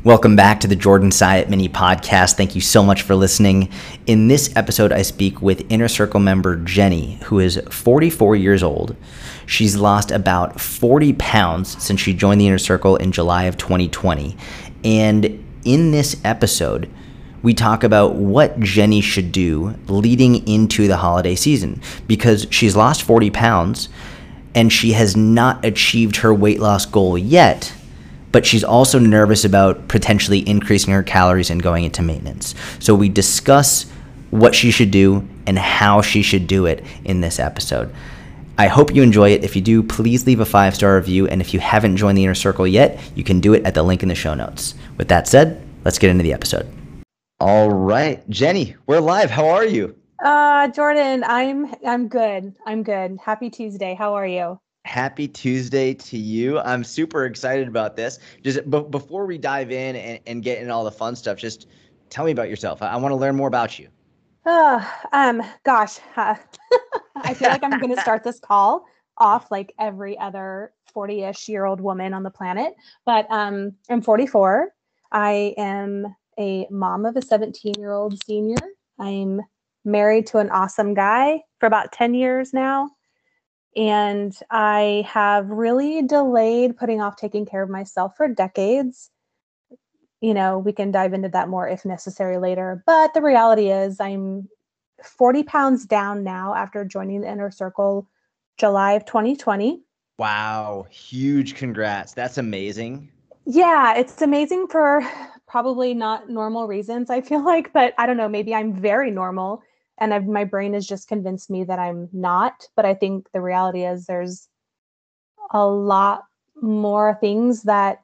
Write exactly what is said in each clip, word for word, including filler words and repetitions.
Welcome back to the Jordan Syatt Mini Podcast. Thank you so much for listening. In this episode, I speak with Inner Circle member Jenny, who is forty-four years old. She's lost about forty pounds since she joined the Inner Circle in July of twenty twenty. And in this episode, we talk about what Jenny should do leading into the holiday season, because she's lost forty pounds and she has not achieved her weight loss goal yet. But she's also nervous about potentially increasing her calories and going into maintenance. So we discuss what she should do and how she should do it in this episode. I hope you enjoy it. If you do, please leave a five-star review. And if you haven't joined the Inner Circle yet, you can do it at the link in the show notes. With that said, let's get into the episode. All right, Jenny, we're live. How are you? Uh, Jordan, I'm I'm good. I'm good. Happy Tuesday. How are you? Happy Tuesday to you. I'm super excited about this. Just b- before we dive in and, and get into all the fun stuff, just tell me about yourself. I, I want to learn more about you. Uh, um, gosh, uh, I feel like I'm going to start this call off like every other forty-ish year old woman on the planet. But um, I'm forty-four. I am a mom of a seventeen year old senior. I'm married to an awesome guy for about ten years now. And I have really delayed putting off taking care of myself for decades. You know, we can dive into that more if necessary later. But the reality is I'm forty pounds down now after joining the Inner Circle July of twenty twenty. Wow. Huge congrats. That's amazing. Yeah, it's amazing for probably not normal reasons, I feel like. But I don't know, maybe I'm very normal. And I've, my brain has just convinced me that I'm not. But I think the reality is there's a lot more things that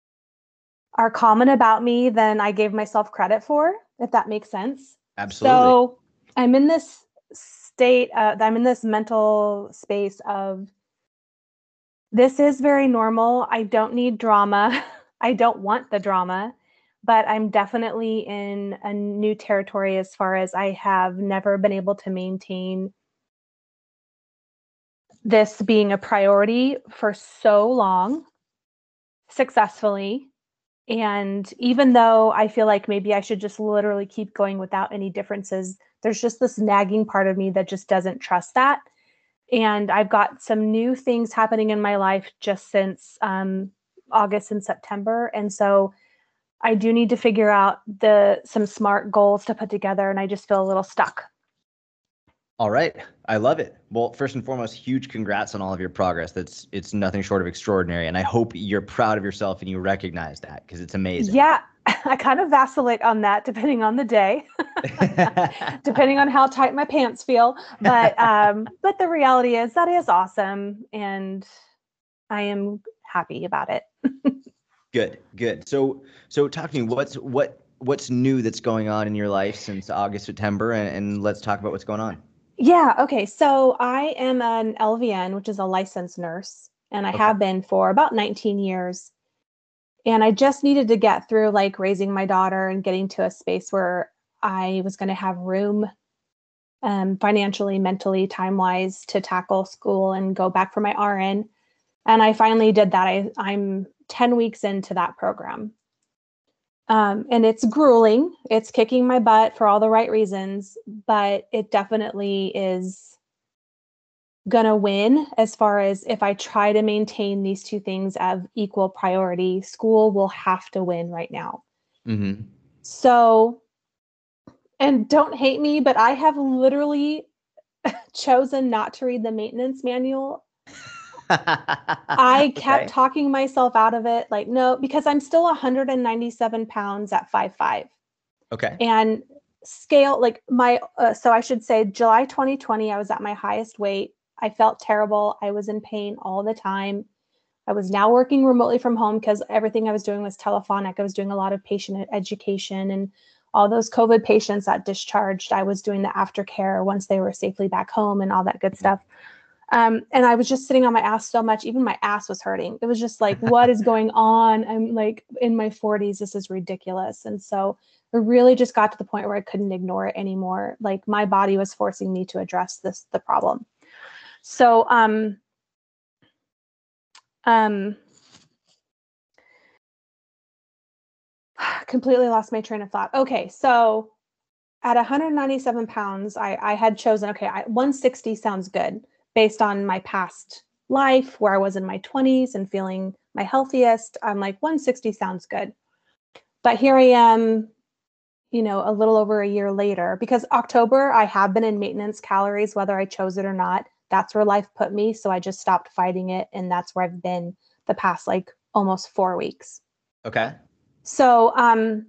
are common about me than I gave myself credit for, if that makes sense. Absolutely. So I'm in this state, uh, I'm in this mental space of this is very normal. I don't need drama. I don't want the drama. But I'm definitely in a new territory as far as I have never been able to maintain this being a priority for so long successfully. And even though I feel like maybe I should just literally keep going without any differences, there's just this nagging part of me that just doesn't trust that. And I've got some new things happening in my life just since um, August and September. And so I do need to figure out the some smart goals to put together, and I just feel a little stuck. All right. I love it. Well, first and foremost, huge congrats on all of your progress. That's it's nothing short of extraordinary. And I hope you're proud of yourself and you recognize that, because it's amazing. Yeah, I kind of vacillate on that depending on the day, depending on how tight my pants feel. But um, but the reality is that is awesome, and I am happy about it. Good, good. So so talk to me. What's what what's new that's going on in your life since August, September, and, and let's talk about what's going on. Yeah. Okay. So I am an L V N, which is a licensed nurse, and I Okay. have been for about nineteen years. And I just needed to get through like raising my daughter and getting to a space where I was going to have room um, financially, mentally, time wise to tackle school and go back for my R N. And I finally did that. I, I'm ten weeks into that program. Um, and it's grueling. It's kicking my butt for all the right reasons, but it definitely is gonna win as far as if I try to maintain these two things of equal priority. School will have to win right now. Mm-hmm. So, and don't hate me, but I have literally chosen not to read the maintenance manual. I kept Okay. talking myself out of it, like, no, because I'm still one hundred ninety-seven pounds at five five. Okay. And scale, like my, uh, so I should say July twenty twenty, I was at my highest weight. I felt terrible. I was in pain all the time. I was now working remotely from home because everything I was doing was telephonic. I was doing a lot of patient education, and all those COVID patients that discharged, I was doing the aftercare once they were safely back home and all that good stuff. Um, and I was just sitting on my ass so much, even my ass was hurting. It was just like, what is going on? I'm like in my forties, this is ridiculous. And so it really just got to the point where I couldn't ignore it anymore. Like my body was forcing me to address this, the problem. So, um, um, completely lost my train of thought. Okay, so at one hundred ninety-seven pounds, I, I had chosen, okay, I, one sixty sounds good based on my past life where I was in my twenties and feeling my healthiest. I'm like, one sixty sounds good. But here I am, you know, a little over a year later, because October, I have been in maintenance calories, whether I chose it or not. That's where life put me. So I just stopped fighting it. And that's where I've been the past like almost four weeks. Okay. So um,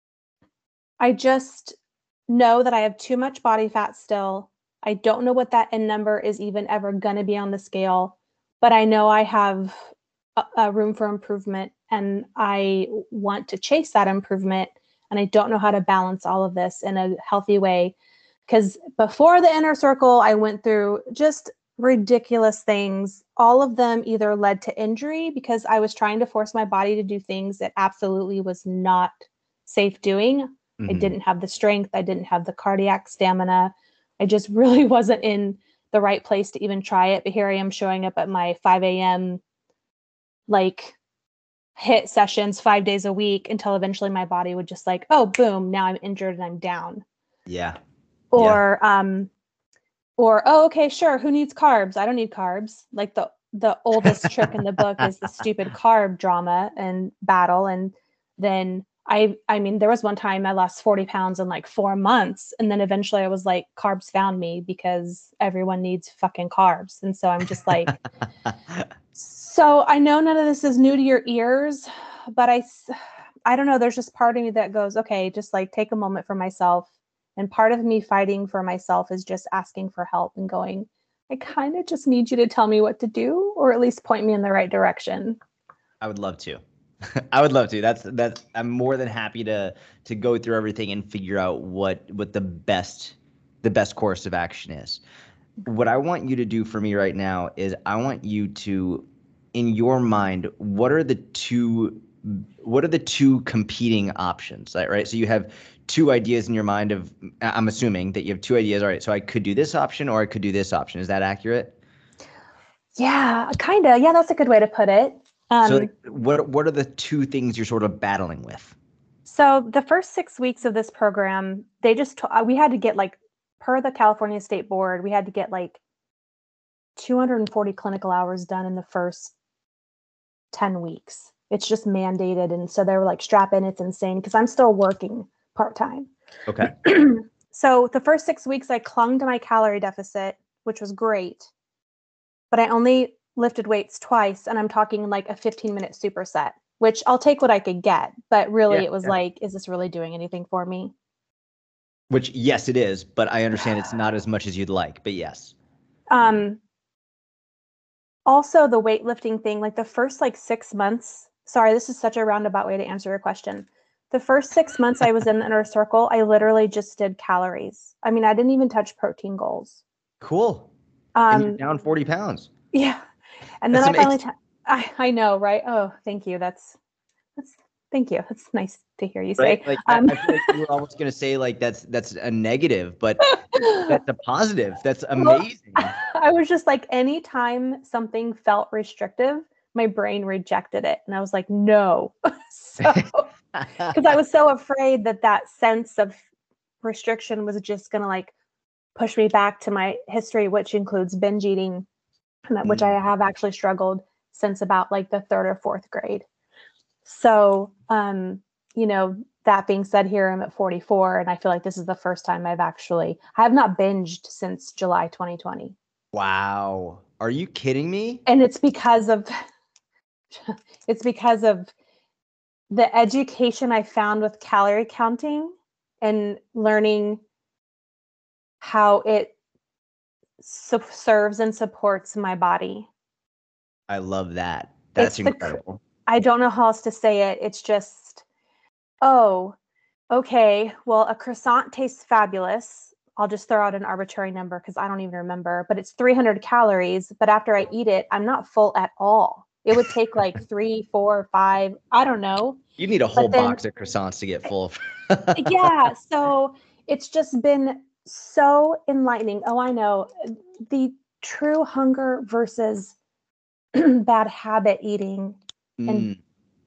I just know that I have too much body fat still. I don't know what that end number is even ever going to be on the scale, but I know I have a, a room for improvement and I want to chase that improvement. And I don't know how to balance all of this in a healthy way. Because before the inner circle, I went through just ridiculous things. All of them either led to injury because I was trying to force my body to do things that absolutely was not safe doing. Mm-hmm. I didn't have the strength. I didn't have the cardiac stamina. I just really wasn't in the right place to even try it. But here I am showing up at my five a.m. like hit sessions five days a week until eventually my body would just like, oh, boom, now I'm injured and I'm down. Yeah. Or, yeah. um, or, oh, okay, sure. Who needs carbs? I don't need carbs. Like the, the oldest trick in the book is the stupid carb drama and battle. And then I, I mean, there was one time I lost forty pounds in like four months. And then eventually I was like, carbs found me because everyone needs fucking carbs. And so I'm just like, so I know none of this is new to your ears, but I, I don't know. There's just part of me that goes, okay, just like take a moment for myself. And part of me fighting for myself is just asking for help and going, I kind of just need you to tell me what to do, or at least point me in the right direction. I would love to. I would love to. That's that's. I'm more than happy to to go through everything and figure out what what the best the best course of action is. What I want you to do for me right now is I want you to, in your mind, what are the two what are the two competing options, right? So you have two ideas in your mind of, I'm assuming that you have two ideas. All right, so I could do this option or I could do this option. Is that accurate? Yeah, kind of. Yeah, that's a good way to put it. Um, so like, what what are the two things you're sort of battling with? So the first six weeks of this program, they just, t- we had to get like, per the California State Board, we had to get like two hundred forty clinical hours done in the first ten weeks. It's just mandated. And so they were like, strap in, it's insane, because I'm still working part-time. Okay. So the first six weeks I clung to my calorie deficit, which was great, but I only lifted weights twice. And I'm talking like a fifteen minute superset, which I'll take what I could get. But really, yeah, it was yeah. like, is this really doing anything for me? Which, yes, it is. But I understand it's not as much as you'd like. But yes. Um. Also, the weightlifting thing, like the first like six months. Sorry, this is such a roundabout way to answer your question. The first six months I was in the inner circle, I literally just did calories. I mean, I didn't even touch protein goals. Cool. Um, and you're down forty pounds. Yeah. And That's then I amazing. finally, t- I, I know, right? Oh, thank you. That's, that's, thank you. That's nice to hear you say. Right? Like, um, I, I feel like you were almost going to say like, that's, that's a negative, but that's a positive. That's amazing. Well, I was just like, anytime something felt restrictive, my brain rejected it. And I was like, no. So, because I was so afraid that that sense of restriction was just going to like push me back to my history, which includes binge eating, mm. which I have actually struggled since about like the third or fourth grade. So, um, you know, that being said, here I'm at forty-four, and I feel like this is the first time I've actually, I have not binged since July twenty twenty. Wow. Are you kidding me? And it's because of, it's because of the education I found with calorie counting and learning how it su- serves and supports my body. I love that. That's it's incredible. The, I don't know how else to say it. It's just, oh, okay, well, a croissant tastes fabulous. I'll just throw out an arbitrary number because I don't even remember, but it's three hundred calories. But after I eat it, I'm not full at all. It would take like three, four, five, I don't know. You need a whole then, box of croissants to get full. Yeah. So it's just been so enlightening. Oh, I know. The true hunger versus bad habit eating. Mm. And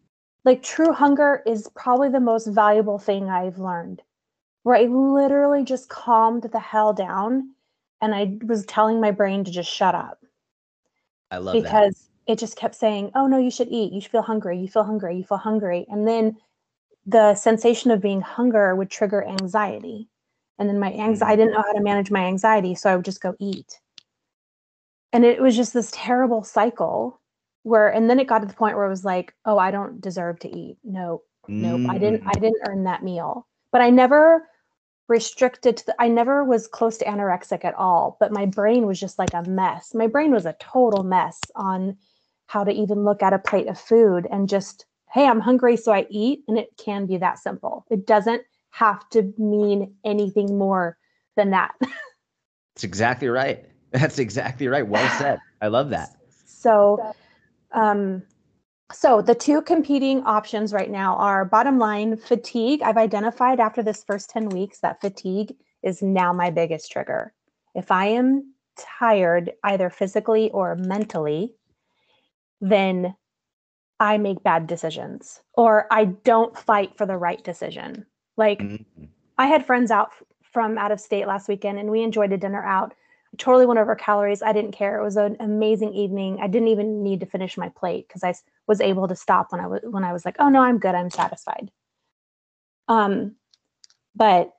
like true hunger is probably the most valuable thing I've learned, where I literally just calmed the hell down and I was telling my brain to just shut up. I love that. Because it just kept saying, oh no, you should eat. You feel hungry. You feel hungry. You feel hungry. And then the sensation of being hunger would trigger anxiety. And then my anxiety, I didn't know how to manage my anxiety. So I would just go eat. And it was just this terrible cycle where, and then it got to the point where it was like, oh, I don't deserve to eat. No, nope. I didn't, I didn't earn that meal, but I never restricted to the, I never was close to anorexic at all, but my brain was just like a mess. My brain was a total mess on how to even look at a plate of food and just, hey, I'm hungry, so I eat. And it can be that simple. It doesn't have to mean anything more than that. That's exactly right. That's exactly right. Well said. I love that. So, um, So the two competing options right now are, bottom line, fatigue. I've identified after this first ten weeks that fatigue is now my biggest trigger. If I am tired, either physically or mentally, then I make bad decisions or I don't fight for the right decision. Like mm-hmm. I had friends out from out of state last weekend and we enjoyed a dinner out. I totally went over calories. I didn't care. It was an amazing evening. I didn't even need to finish my plate because I was able to stop when I was when I was like, oh no, I'm good. I'm satisfied. Um, but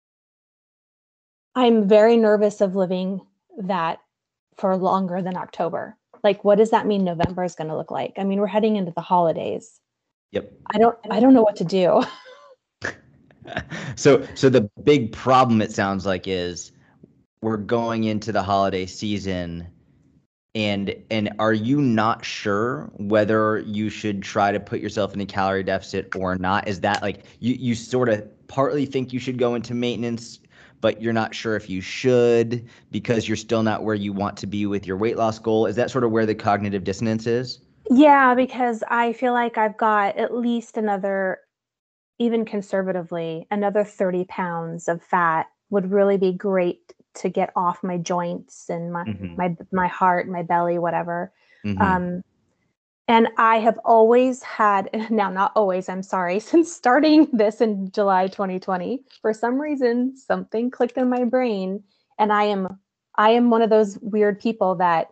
I'm very nervous of living that for longer than October. Like, what does that mean November is going to look like? I mean, we're heading into the holidays. Yep. I don't I don't know what to do. so so the big problem, it sounds like, is we're going into the holiday season, and and are you not sure whether you should try to put yourself in a calorie deficit or not? Is that like you you sort of partly think you should go into maintenance, but you're not sure if you should because you're still not where you want to be with your weight loss goal? Is that sort of where the cognitive dissonance is? Yeah, because I feel like I've got at least another, even conservatively, another thirty pounds of fat would really be great to get off my joints and my mm-hmm. my my heart, my belly, whatever. Mm-hmm. Um, and I have always had, now not always, I'm sorry, since starting this in July twenty twenty, for some reason, something clicked in my brain. And I am, I am one of those weird people that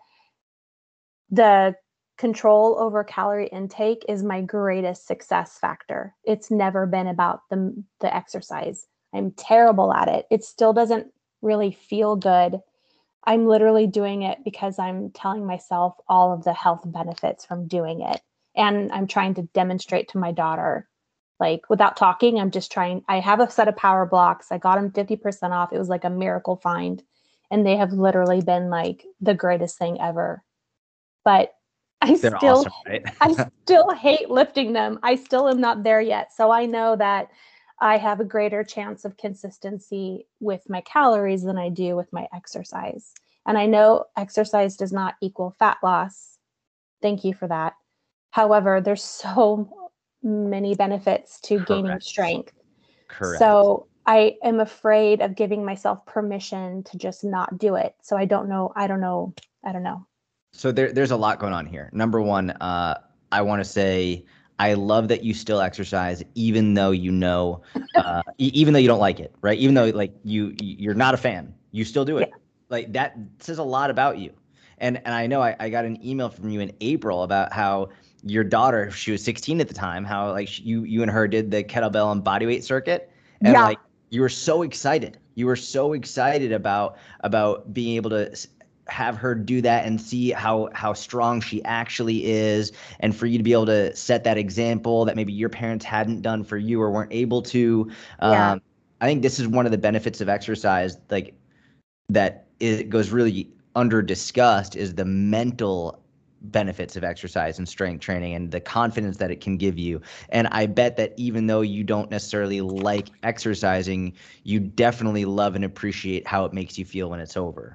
the control over calorie intake is my greatest success factor. It's never been about the, the exercise. I'm terrible at it. It still doesn't really feel good. I'm literally doing it because I'm telling myself all of the health benefits from doing it. And I'm trying to demonstrate to my daughter, like without talking, I'm just trying, I have a set of power blocks. I got them fifty percent off. It was like a miracle find. And they have literally been like the greatest thing ever. But I They're still, awesome, right? I still hate lifting them. I still am not there yet. So I know that I have a greater chance of consistency with my calories than I do with my exercise. And I know exercise does not equal fat loss. Thank you for that. However, there's so many benefits to Correct. Gaining strength. Correct. So I am afraid of giving myself permission to just not do it. So I don't know. I don't know. I don't know. So there, there's a lot going on here. Number one, uh, I want to say I love that you still exercise, even though you know, uh, e- even though you don't like it, right? Even though like you, you're not a fan, you still do it. Yeah. Like that says a lot about you. And and I know I, I got an email from you in April about how your daughter, she was sixteen at the time, how like she, you you and her did the kettlebell and bodyweight circuit, and yeah. like you were so excited. You were so excited about about being able to have her do that and see how how strong she actually is, and for you to be able to set that example that maybe your parents hadn't done for you or weren't able to. Yeah. Um, I think this is one of the benefits of exercise, like that it goes really under discussed, is the mental benefits of exercise and strength training and the confidence that it can give you. And I bet that even though you don't necessarily like exercising, you definitely love and appreciate how it makes you feel when it's over.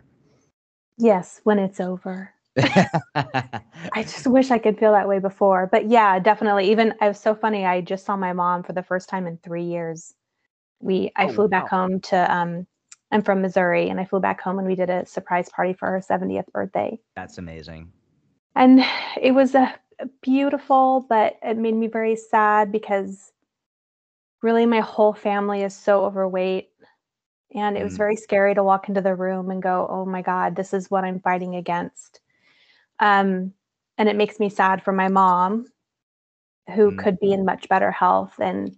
Yes, when it's over. I just wish I could feel that way before. But yeah, definitely. Even it was so funny. I just saw my mom for the first time in three years. We I oh, flew wow. back home to um I'm from Missouri, and I flew back home and we did a surprise party for her seventieth birthday. That's amazing. And it was a beautiful, but it made me very sad because really my whole family is so overweight. And it was Mm, very scary to walk into the room and go, oh my God, this is what I'm fighting against. Um, and it makes me sad for my mom, who mm, could be in much better health. And,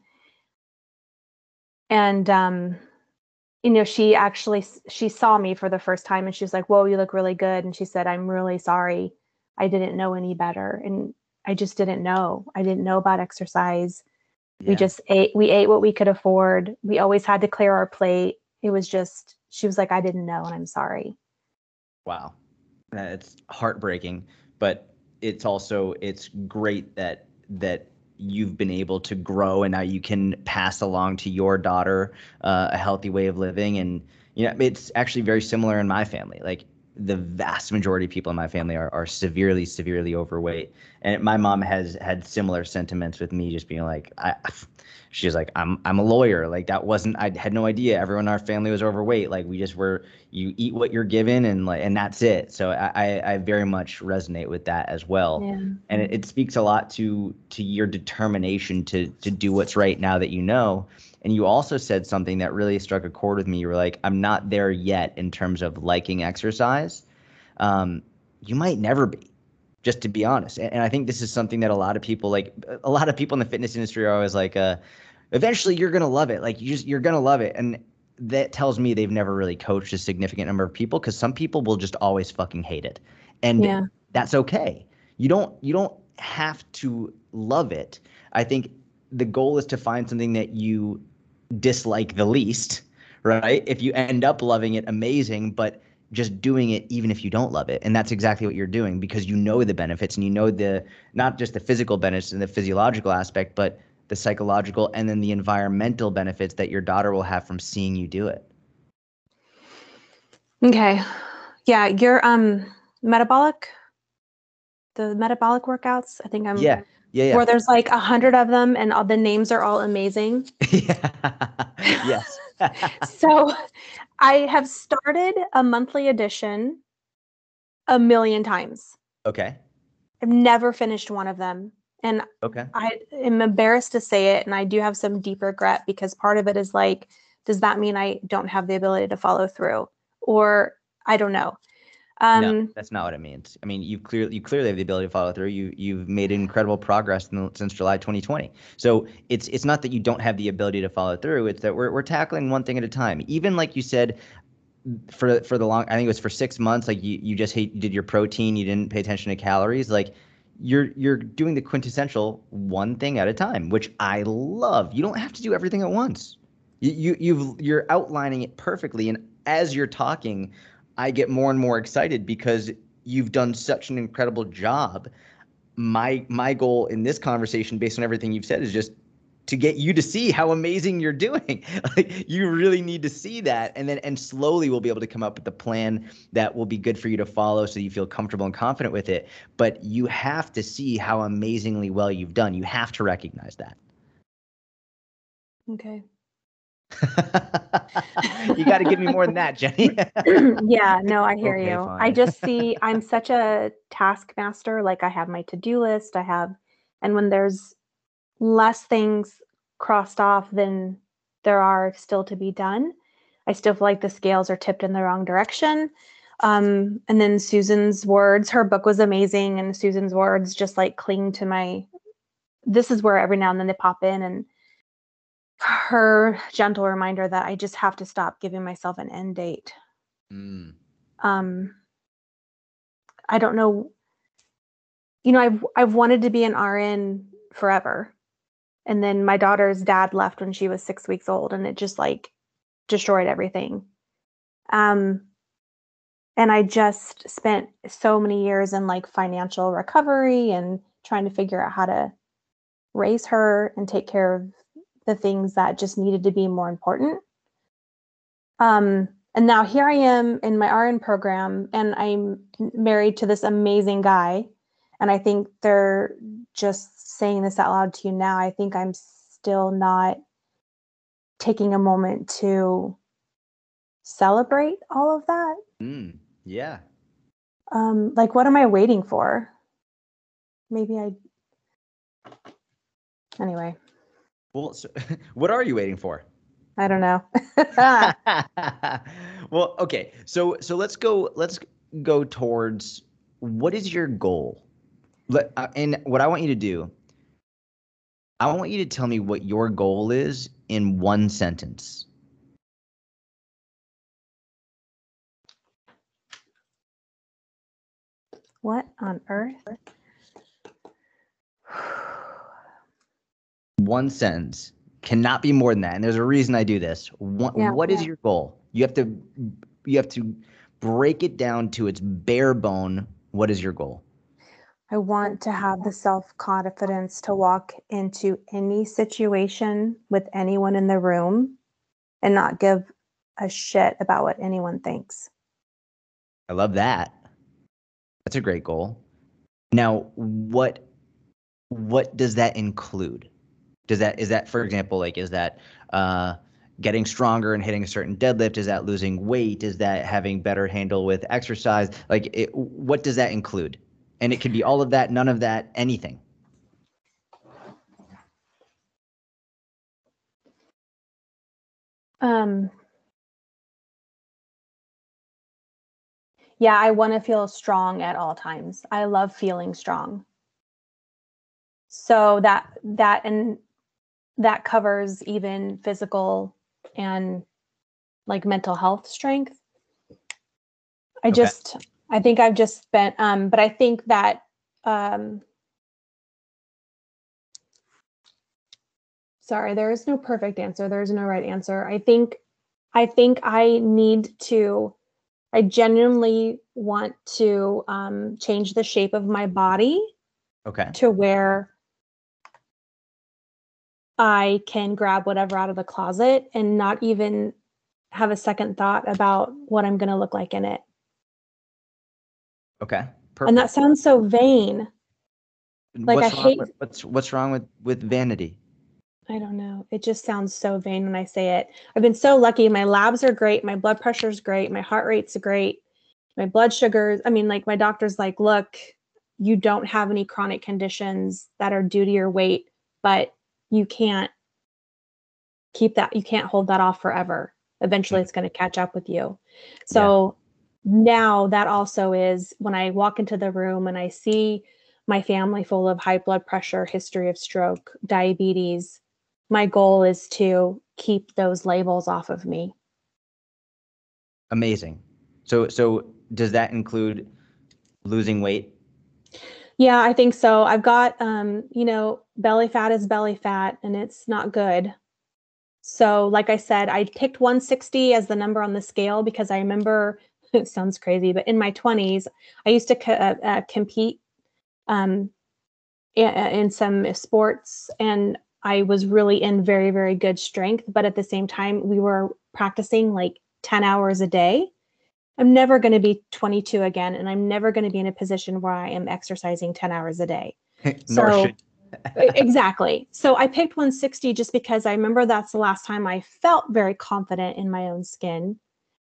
and, um, you know, she actually, she saw me for the first time and she was like, whoa, you look really good. And she said, I'm really sorry. I didn't know any better. And I just didn't know. I didn't know about exercise. We yeah. just ate, we ate what we could afford. We always had to clear our plate. It was just, she was like, I didn't know, and I'm sorry. Wow. Uh, It's heartbreaking, but it's also it's great that that you've been able to grow and now you can pass along to your daughter uh, a healthy way of living. And you know, it's actually very similar in my family. Like the vast majority of people in my family are, are severely, severely overweight. And my mom has had similar sentiments with me, just being like, I, she's like, I'm, I'm a lawyer. Like that wasn't, I had no idea everyone in our family was overweight. Like we just were, you eat what you're given and like, and that's it. So I, I, I very much resonate with that as well. Yeah. And it, it speaks a lot to, to your determination to, to do what's right now that you know. And you also said something that really struck a chord with me. You were like, I'm not there yet in terms of liking exercise. Um, you might never be, just to be honest. And, and I think this is something that a lot of people like, a lot of people in the fitness industry are always like, uh, eventually you're going to love it. Like you just, you're going to love it. And that tells me they've never really coached a significant number of people because some people will just always fucking hate it. And Yeah. that's okay. You don't, you don't have to love it. I think the goal is to find something that you dislike the least, right? If you end up loving it, amazing, but just doing it even if you don't love it. And that's exactly what you're doing because you know the benefits and you know the not just the physical benefits and the physiological aspect, but the psychological and then the environmental benefits that your daughter will have from seeing you do it. Okay. Yeah, your um metabolic, the metabolic workouts, I think I'm Yeah. Yeah. Yeah. where there's like a hundred of them and all the names are all amazing. Yeah. Yes. So I have started a monthly edition a million times. Okay. I've never finished one of them. And Okay. I am embarrassed to say it. And I do have some deep regret because part of it is like, does that mean I don't have the ability to follow through? Or I don't know. No, Um, that's not what it means. I mean, you clearly you clearly have the ability to follow through. You you've made incredible progress in the, since July twenty twenty. So it's it's not that you don't have the ability to follow through. It's that we're we're tackling one thing at a time. Even like you said, for for the long, I think it was for six months. Like you you just hate, you did your protein. You didn't pay attention to calories. Like you're you're doing the quintessential one thing at a time, which I love. You don't have to do everything at once. You, you you've you're outlining it perfectly, and as you're talking, I get more and more excited because you've done such an incredible job. My my goal in this conversation, based on everything you've said, is just to get you to see how amazing you're doing. Like you really need to see that, and then and slowly we'll be able to come up with a plan that will be good for you to follow, so you feel comfortable and confident with it. But you have to see how amazingly well you've done. You have to recognize that. okay. You got to give me more than that, Jenny. Yeah, no, I hear Okay, you. I fine. just see I'm such a taskmaster. Like I have my to-do list, I have, and when there's less things crossed off than there are still to be done, I still feel like the scales are tipped in the wrong direction. Um, and then Susan's words, her book was amazing, and Susan's words just like cling to my, this is where every now and then they pop in, and her gentle reminder that I just have to stop giving myself an end date. Mm, Um, I don't know, you know, I've I've wanted to be an R N forever. And then my daughter's dad left when she was six weeks old, and it just like destroyed everything. Um, and I just spent so many years in like financial recovery and trying to figure out how to raise her and take care of the things that just needed to be more important. Um, and now here I am in my R N program, and I'm married to this amazing guy. And I think they're just saying this out loud to you now. I think I'm still not taking a moment to celebrate all of that. mm, yeah. Um, like, what am I waiting for? maybe I, anyway, Well, so, what are you waiting for? I don't know. Well, okay. So so let's go let's go towards what is your goal? Let, uh, and what I want you to do, I want you to tell me what your goal is in one sentence. What on earth? One sentence. Cannot be more than that. And there's a reason I do this. What, Yeah. what is your goal? You have to you have to break it down to its bare bone. What is your goal? I want to have the self-confidence to walk into any situation with anyone in the room and not give a shit about what anyone thinks. I love that. That's a great goal. Now, what what does that include? Does that is that, for example, like is that uh, getting stronger and hitting a certain deadlift? Is that losing weight? Is that having better handle with exercise? Like, it, what does that include? And it could be all of that, none of that, anything. Um, yeah, I want to feel strong at all times. I love feeling strong. So that that and that covers even physical and like mental health strength. I Okay. just I think I've just spent um but I think that um sorry, there is no perfect answer. There is no right answer. I think I think I need to I genuinely want to um change the shape of my body Okay. to where I can grab whatever out of the closet and not even have a second thought about what I'm going to look like in it. Okay. Perfect. And that sounds so vain. Like what's I wrong hate with what's what's wrong with with vanity? I don't know. It just sounds so vain when I say it. I've been so lucky. My labs are great. My blood pressure is great. My heart rate's great. My blood sugars. I mean, like my doctor's like, look, you don't have any chronic conditions that are due to your weight, but you can't keep that. You can't hold that off forever. Eventually it's going to catch up with you. So yeah. Now that also is when I walk into the room and I see my family full of high blood pressure, history of stroke, diabetes, my goal is to keep those labels off of me. Amazing. So so does that include losing weight? Yeah, I think so. I've got um, you know, belly fat is belly fat and it's not good. So, like I said, I picked one sixty as the number on the scale because I remember it sounds crazy, but in my twenties, I used to co- uh, uh, compete um, in, in some sports, and I was really in very, very good strength. But at the same time, we were practicing like ten hours a day. I'm never going to be twenty-two again, and I'm never going to be in a position where I am exercising ten hours a day. Nor So, should. exactly. So I picked one sixty just because I remember that's the last time I felt very confident in my own skin.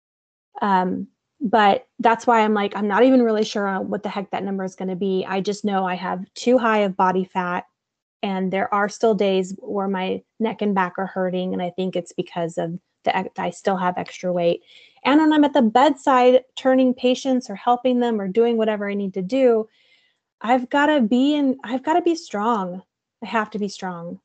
Um, but that's why I'm like, I'm not even really sure what the heck that number is going to be. I just know I have too high of body fat, and there are still days where my neck and back are hurting. And I think it's because of the, I still have extra weight. And when I'm at the bedside turning patients or helping them or doing whatever I need to do, I've got to be in, I've got to be strong. I have to be strong.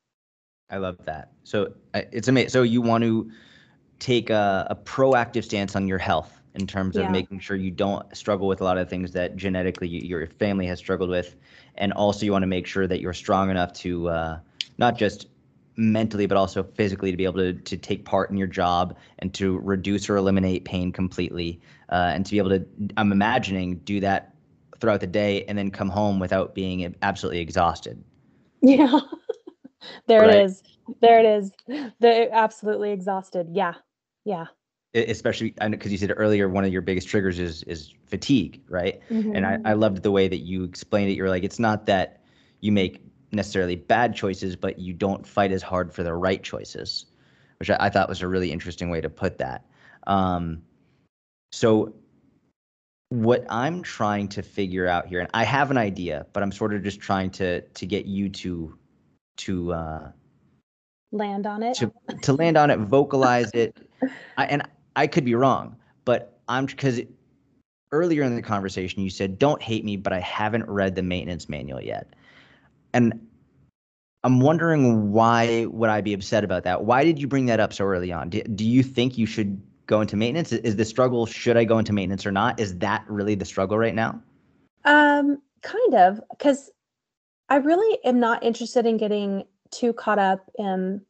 I love that. So uh, it's amazing. So you want to take a, a proactive stance on your health in terms of Yeah. making sure you don't struggle with a lot of things that genetically you, your family has struggled with. And also you want to make sure that you're strong enough to uh, not just mentally, but also physically to be able to, to take part in your job and to reduce or eliminate pain completely. Uh, and to be able to, I'm imagining, do that throughout the day and then come home without being absolutely exhausted. Yeah. There Right. it is. There it is. They're absolutely exhausted. Yeah. Yeah. Especially because you said earlier one of your biggest triggers is is fatigue, right? Mm-hmm. And I, I loved the way that you explained it. You're like, it's not that you make necessarily bad choices, but you don't fight as hard for the right choices, which I, I thought was a really interesting way to put that. Um, so what I'm trying to figure out here, and I have an idea, but I'm sort of just trying to to get you to to uh, land on it. to to land on it, vocalize it. I, and I could be wrong, but I'm because earlier in the conversation you said, "Don't hate me, but I haven't read the maintenance manual yet," and I'm wondering why would I be upset about that? Why did you bring that up so early on? Do, do you think you should go into maintenance? Is the struggle, should I go into maintenance or not? Is that really the struggle right now? Um, kind of, because I really am not interested in getting too caught up in,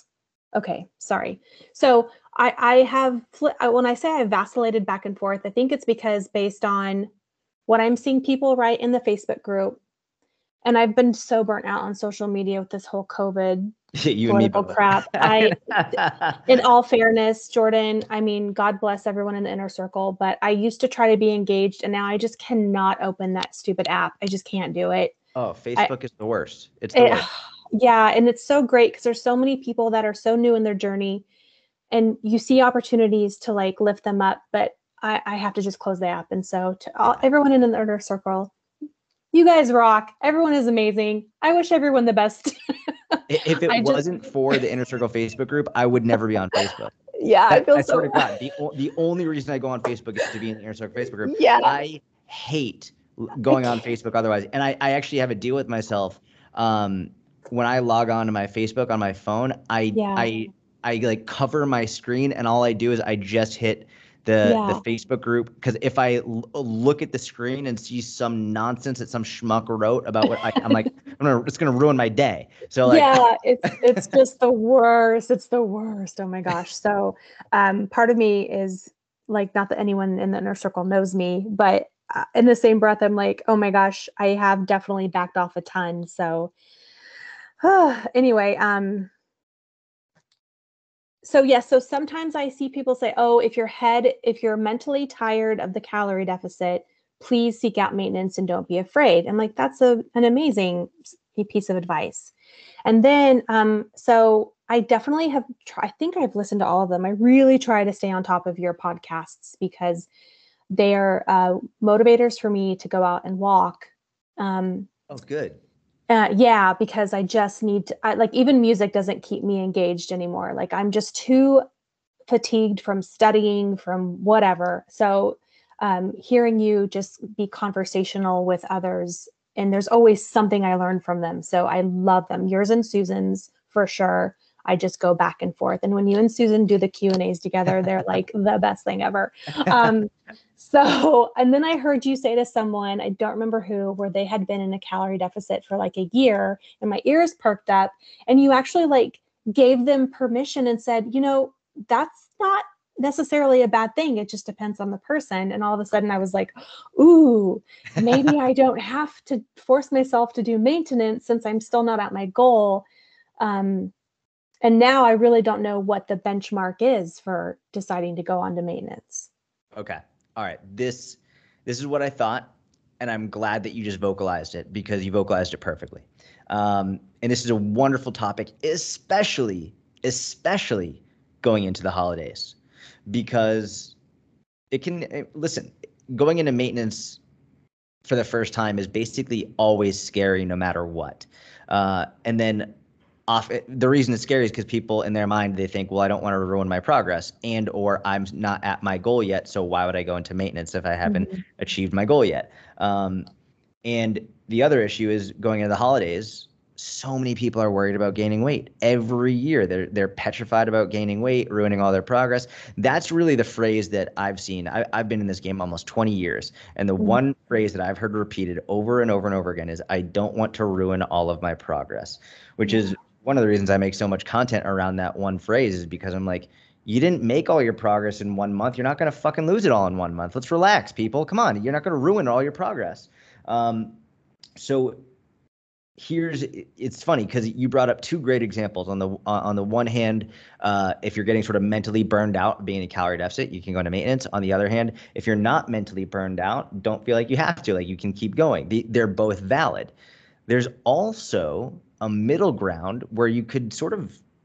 okay, sorry. So I, I have, when I say I've vacillated back and forth, I think it's because based on what I'm seeing people write in the Facebook group, and I've been so burnt out on social media with this whole COVID you political and me crap. I, in all fairness, Jordan, I mean, God bless everyone in the inner circle, but I used to try to be engaged and now I just cannot open that stupid app. I just can't do it. Oh, Facebook I, is the worst. It's the it, worst. Yeah. And it's so great because there's so many people that are so new in their journey and you see opportunities to like lift them up, but I, I have to just close the app. And so to all, everyone in the inner circle, you guys rock. Everyone is amazing. I wish everyone the best. If it I wasn't just... for the Inner Circle Facebook group, I would never be on Facebook. Yeah, that, I feel I so. swear to God, the, the only reason I go on Facebook is to be in the Inner Circle Facebook group. Yeah. I hate going on Facebook otherwise. And I, I actually have a deal with myself. Um, when I log on to my Facebook on my phone, I yeah. I I like cover my screen and all I do is I just hit the yeah. the Facebook group, because if I l- look at the screen and see some nonsense that some schmuck wrote about what I, I'm like, I'm gonna, it's gonna ruin my day. So like, yeah, it's it's just the worst. It's the worst. Oh my gosh. So um, part of me is like, not that anyone in the inner circle knows me, but uh, in the same breath, I'm like, oh my gosh, I have definitely backed off a ton. So uh, anyway, um. So yes, so sometimes I see people say, oh, if your head, if you're mentally tired of the calorie deficit, please seek out maintenance and don't be afraid. I'm like, that's a, an amazing piece of advice. And then, um, so I definitely have, tried, I think I've listened to all of them. I really try to stay on top of your podcasts because they are uh, motivators for me to go out and walk. Um, oh, good. Uh, yeah, because I just need to, I, like, even music doesn't keep me engaged anymore. Like, I'm just too fatigued from studying, from whatever. So um, hearing you just be conversational with others, and there's always something I learn from them. So I love them. Yours and Susan's for sure. I just go back and forth. And when you and Susan do the Q and A's together, they're like the best thing ever. Um, so, and then I heard you say to someone, I don't remember who, where they had been in a calorie deficit for like a year, and my ears perked up, and you actually like gave them permission and said, you know, that's not necessarily a bad thing. It just depends on the person. And all of a sudden I was like, ooh, maybe I don't have to force myself to do maintenance since I'm still not at my goal. Um, and now I really don't know what the benchmark is for deciding to go on to maintenance. Okay. All right. This, this is what I thought, and I'm glad that you just vocalized it because you vocalized it perfectly. Um, and this is a wonderful topic, especially, especially going into the holidays, because it can, listen, going into maintenance for the first time is basically always scary no matter what. Uh, and then off, the reason it's scary is because people in their mind, they think, well, I don't want to ruin my progress, and or I'm not at my goal yet, so why would I go into maintenance if I haven't mm-hmm. achieved my goal yet? Um, and the other issue is going into the holidays, so many people are worried about gaining weight every year. They're they're petrified about gaining weight, ruining all their progress. That's really the phrase that I've seen. I, I've been in this game almost twenty years. And the mm-hmm. one phrase that I've heard repeated over and over and over again is, I don't want to ruin all of my progress, which yeah. is one of the reasons I make so much content around that one phrase, is because I'm like, you didn't make all your progress in one month. You're not going to fucking lose it all in one month. Let's relax, people. Come on. You're not going to ruin all your progress. Um, so here's, it's funny because you brought up two great examples. On the on the one hand, uh, if you're getting sort of mentally burned out being in a calorie deficit, you can go into maintenance. On the other hand, if you're not mentally burned out, don't feel like you have to, like you can keep going. The, they're both valid. There's also a middle ground where you could sort of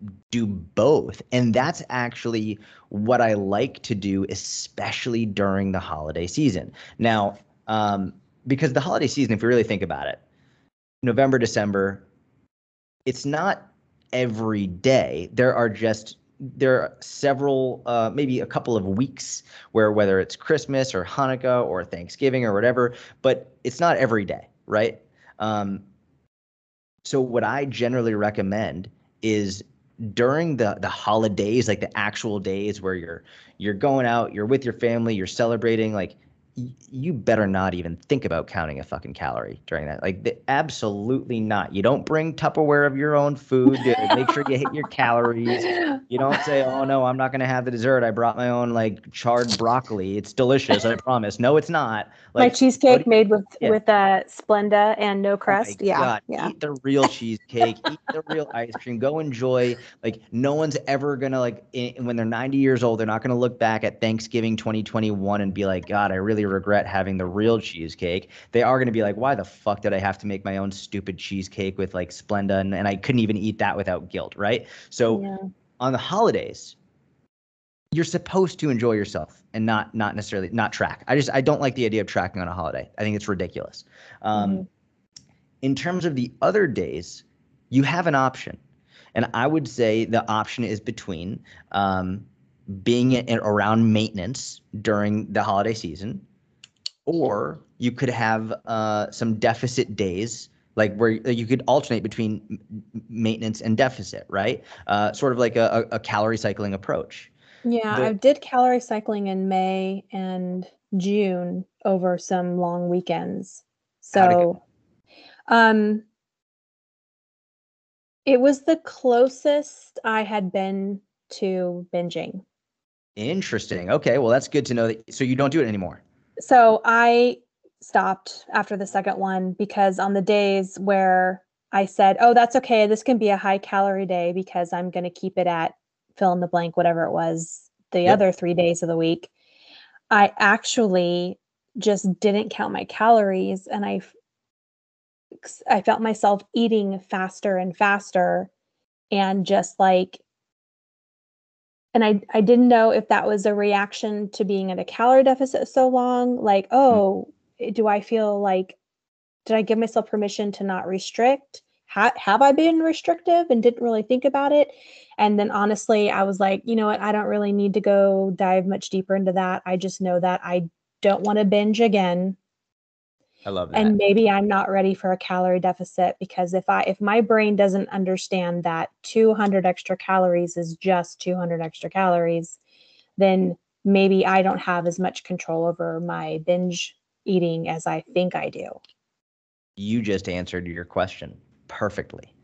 do both. And that's actually what I like to do, especially during the holiday season. Now, um, because the holiday season, if you really think about it, November, December, it's not every day. There are just there are several, uh, maybe a couple of weeks where whether it's Christmas or Hanukkah or Thanksgiving or whatever, but it's not every day, right? Um, so what I generally recommend is during the the holidays, like the actual days where you're you're going out, you're with your family, you're celebrating, like y- you better not even think about counting a fucking calorie during that. Like the, absolutely not. You don't bring Tupperware of your own food to make sure you hit your calories. You don't say, "Oh no, I'm not going to have the dessert. I brought my own like charred broccoli. It's delicious, I promise." No, it's not. My Like go to cheesecake your, made with yeah. with uh Splenda and no Oh my crust. Yeah, God, yeah. eat the real cheesecake, eat the real ice cream, go enjoy. Like, no one's ever gonna, like, in, when they're ninety years old, they're not gonna look back at Thanksgiving twenty twenty-one and be like, God, I really regret having the real cheesecake. They are gonna be like, why the fuck did I have to make my own stupid cheesecake with like Splenda, and, and I couldn't even eat that without guilt, right? So Yeah. on the holidays, you're supposed to enjoy yourself and not not necessarily not track. I just I don't like the idea of tracking on a holiday. I think it's ridiculous. Um, Mhm. In terms of the other days, you have an option. And I would say the option is between um, being in, around maintenance during the holiday season, or you could have uh, some deficit days, like where you could alternate between maintenance and deficit, right? Uh, sort of like a, a calorie cycling approach. Yeah, I The did calorie cycling in May and June over some long weekends. How'd it go? So, um, it was the closest I had been to binging. Interesting. Okay, well that's good to know that. So you don't do it anymore. So I stopped after the second one because on the days where I said, "Oh, that's okay. This can be a high calorie day because I'm going to keep it at fill in the blank, whatever it was, the Yep. other three days of the week." I actually just didn't count my calories and I I felt myself eating faster and faster and just like and I I didn't know if that was a reaction to being in a calorie deficit so long, like, Mm. "Oh, eh, do I feel like did I give myself permission to not restrict? Ha- have I been restrictive and didn't really think about it?" And then honestly, I was like, you know what? I don't really need to go dive much deeper into that. I just know that I don't want to binge again. I love that. And maybe I'm not ready for a calorie deficit because if I if my brain doesn't understand that two hundred extra calories is just two hundred extra calories, then maybe I don't have as much control over my binge eating as I think I do. You just answered your question perfectly.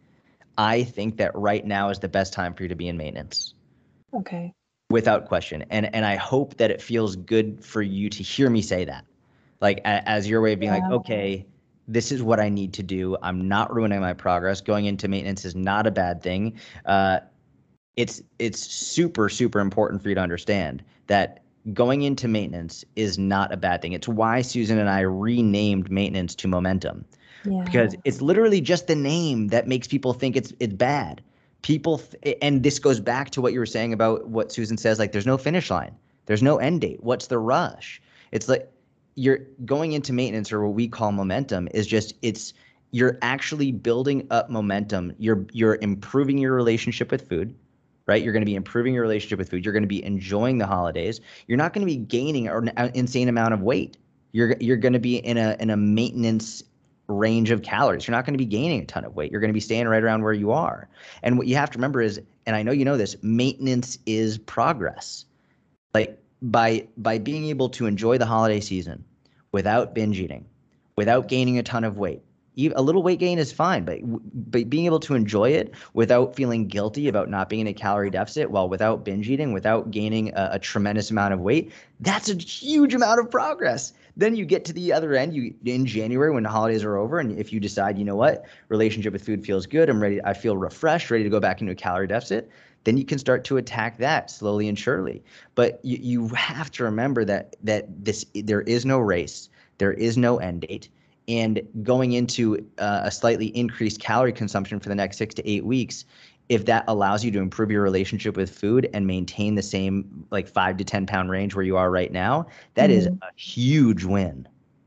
I think that right now is the best time for you to be in maintenance, Okay. without question. And and I hope that it feels good for you to hear me say that. Like a, as your way of being like, Yeah. okay, this is what I need to do. I'm not ruining my progress. Going into maintenance is not a bad thing. Uh, it's it's super super important for you to understand that going into maintenance is not a bad thing. It's why Susan and I renamed maintenance to Momentum, because Yeah. it's literally just the name that makes people think it's it's bad. People th- and this goes back to what you were saying about what Susan says, like there's no finish line. There's no end date. What's the rush? It's like you're going into maintenance, or what we call momentum, is just it's you're actually building up momentum. You're you're improving your relationship with food, right? You're going to be improving your relationship with food. You're going to be enjoying the holidays. You're not going to be gaining an insane amount of weight. You're you're going to be in a in a maintenance range of calories. You're not going to be gaining a ton of weight. You're going to be staying right around where you are. And what you have to remember is, and I know you know this, maintenance is progress. Like by by being able to enjoy the holiday season without binge eating, without gaining a ton of weight. A little weight gain is fine, but but being able to enjoy it without feeling guilty about not being in a calorie deficit, while without binge eating, without gaining a, a tremendous amount of weight, that's a huge amount of progress. Then you get to the other end, you in January when the holidays are over, and if you decide, you know what, relationship with food feels good, I'm ready, I feel refreshed, ready to go back into a calorie deficit, then you can start to attack that slowly and surely. But you, you have to remember that that this there is no race, there is no end date, and going into uh, a slightly increased calorie consumption for the next six to eight weeks if that allows you to improve your relationship with food and maintain the same like five to ten pound range where you are right now, that is Mhm. a huge win.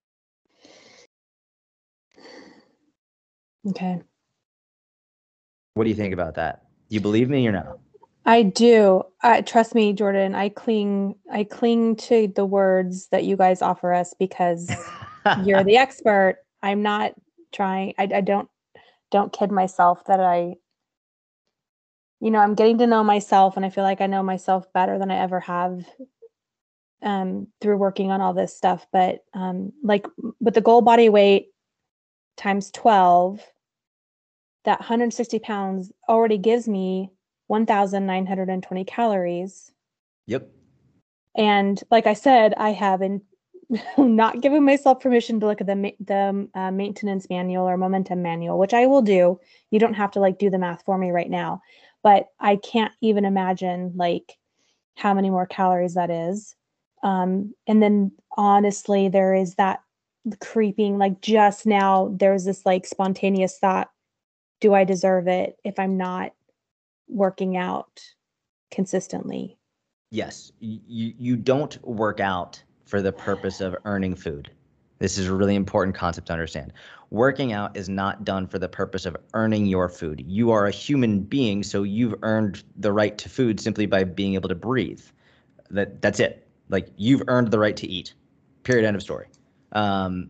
Okay. What do you think about that? You believe me or no? I do. Uh, trust me, Jordan. I cling. I cling to the words that you guys offer us because you're the expert. I'm not trying. I, I don't don't kid myself that I. You know, I'm getting to know myself, and I feel like I know myself better than I ever have um, through working on all this stuff. But um, like with the goal body weight times twelve, that one hundred sixty pounds already gives me one thousand nine hundred twenty calories. Yep. And like I said, I have been not given myself permission to look at the ma- the uh, maintenance manual or momentum manual, which I will do. You don't have to like do the math for me right now, but I can't even imagine like how many more calories that is. Um, and then honestly, there is that creeping, like just now, there's this like spontaneous thought, do I deserve it if I'm not working out consistently? Yes. You, you don't work out for the purpose of earning food. This is a really important concept to understand. Working out is not done for the purpose of earning your food. You are a human being, so you've earned the right to food simply by being able to breathe. That that's it. Like you've earned the right to eat. Period. End of story. Um,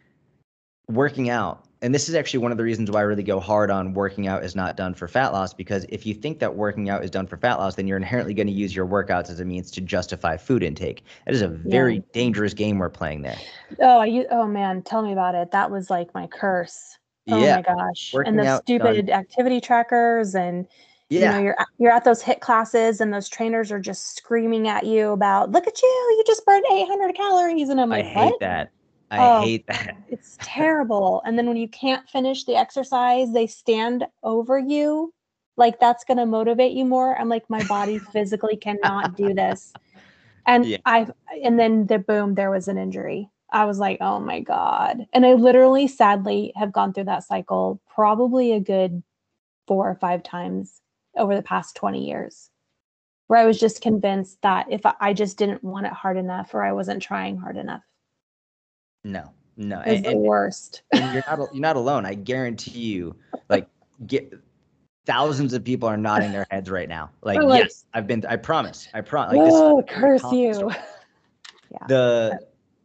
working out, and this is actually one of the reasons why I really go hard on working out is not done for fat loss, because if you think that working out is done for fat loss, then you're inherently going to use your workouts as a means to justify food intake. That is a Yeah. very dangerous game we're playing there. Oh, I, oh man, tell me about it. That was like my curse. Oh Yeah. my gosh. And Working those out done. stupid activity trackers and you know, Yeah. you're at- you're at those HIIT classes and those trainers are just screaming at you about, look at you, you just burned eight hundred calories. And I'm I like, hate what? that. I Oh, hate that. it's terrible. And then when you can't finish the exercise, they stand over you. Like that's going to motivate you more. I'm like, my body physically cannot do this. And Yeah. I and then the boom, there was an injury. I was like, "Oh my god." And I literally sadly have gone through that cycle probably a good four or five times over the past twenty years, where I was just convinced that if I, I just didn't want it hard enough or I wasn't trying hard enough. No. No. It was And, the and worst. and you're not you're not alone. I guarantee you, like get thousands of people are nodding their heads right now. Like, I'm like, yes, I've been, I promise, I promise. Like, this is "Oh, a very curse common you." story. Yeah. The,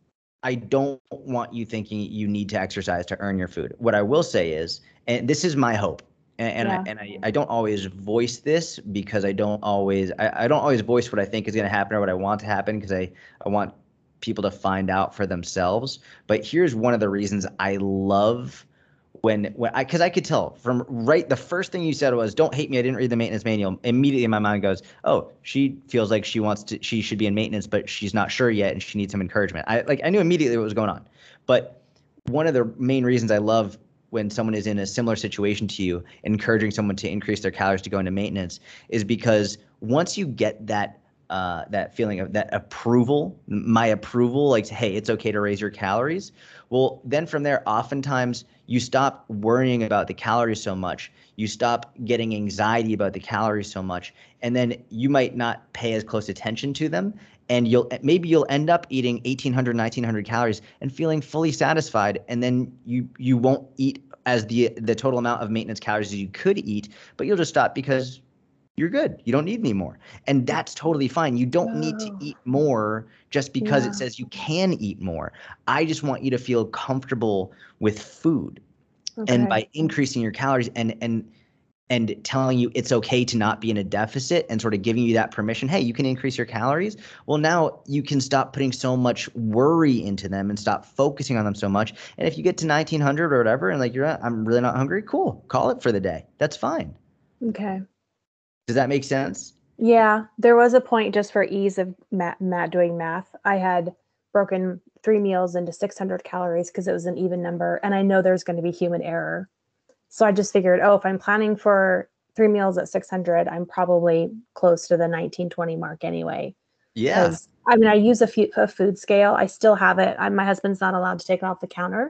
I don't want you thinking you need to exercise to earn your food. What I will say is, and this is my hope, and, and Yeah. I and I, I don't always voice this because I don't always I, I don't always voice what I think is going to happen or what I want to happen because I, I want people to find out for themselves. But here's one of the reasons I love when when I because I could tell from right the first thing you said was don't hate me, I didn't read the maintenance manual. Immediately my mind goes, oh, she feels like she wants to she should be in maintenance, but she's not sure yet and she needs some encouragement. I like I knew immediately what was going on. But one of the main reasons I love when someone is in a similar situation to you, encouraging someone to increase their calories to go into maintenance is because once you get that uh, that feeling of that approval, my approval, like, hey, it's okay to raise your calories. Well, then from there, oftentimes you stop worrying about the calories so much. You stop getting anxiety about the calories so much. And then you might not pay as close attention to them. And you'll maybe you'll end up eating eighteen hundred, nineteen hundred calories and feeling fully satisfied. And then you you won't eat as the the total amount of maintenance calories as you could eat, but you'll just stop because you're good. You don't need any more. And that's totally fine. You don't need to Oh, eat more just because it yeah. says you can eat more. I just want you to feel comfortable with food. And Okay. by increasing your calories and and and telling you it's okay to not be in a deficit and sort of giving you that permission, hey, you can increase your calories. Well, now you can stop putting so much worry into them and stop focusing on them so much. And if you get to nineteen hundred or whatever and like you're not, I'm really not hungry, cool. Call it for the day. That's fine. Okay. Does that make sense? Yeah, there was a point just for ease of ma ma doing math. I had broken three meals into six hundred calories because it was an even number, and I know there's going to be human error. So I just figured, oh, if I'm planning for three meals at six hundred, I'm probably close to the nineteen twenty mark anyway. Yeah. Because I mean, I use a, fu a food scale. I still have it. I, my husband's not allowed to take it off the counter.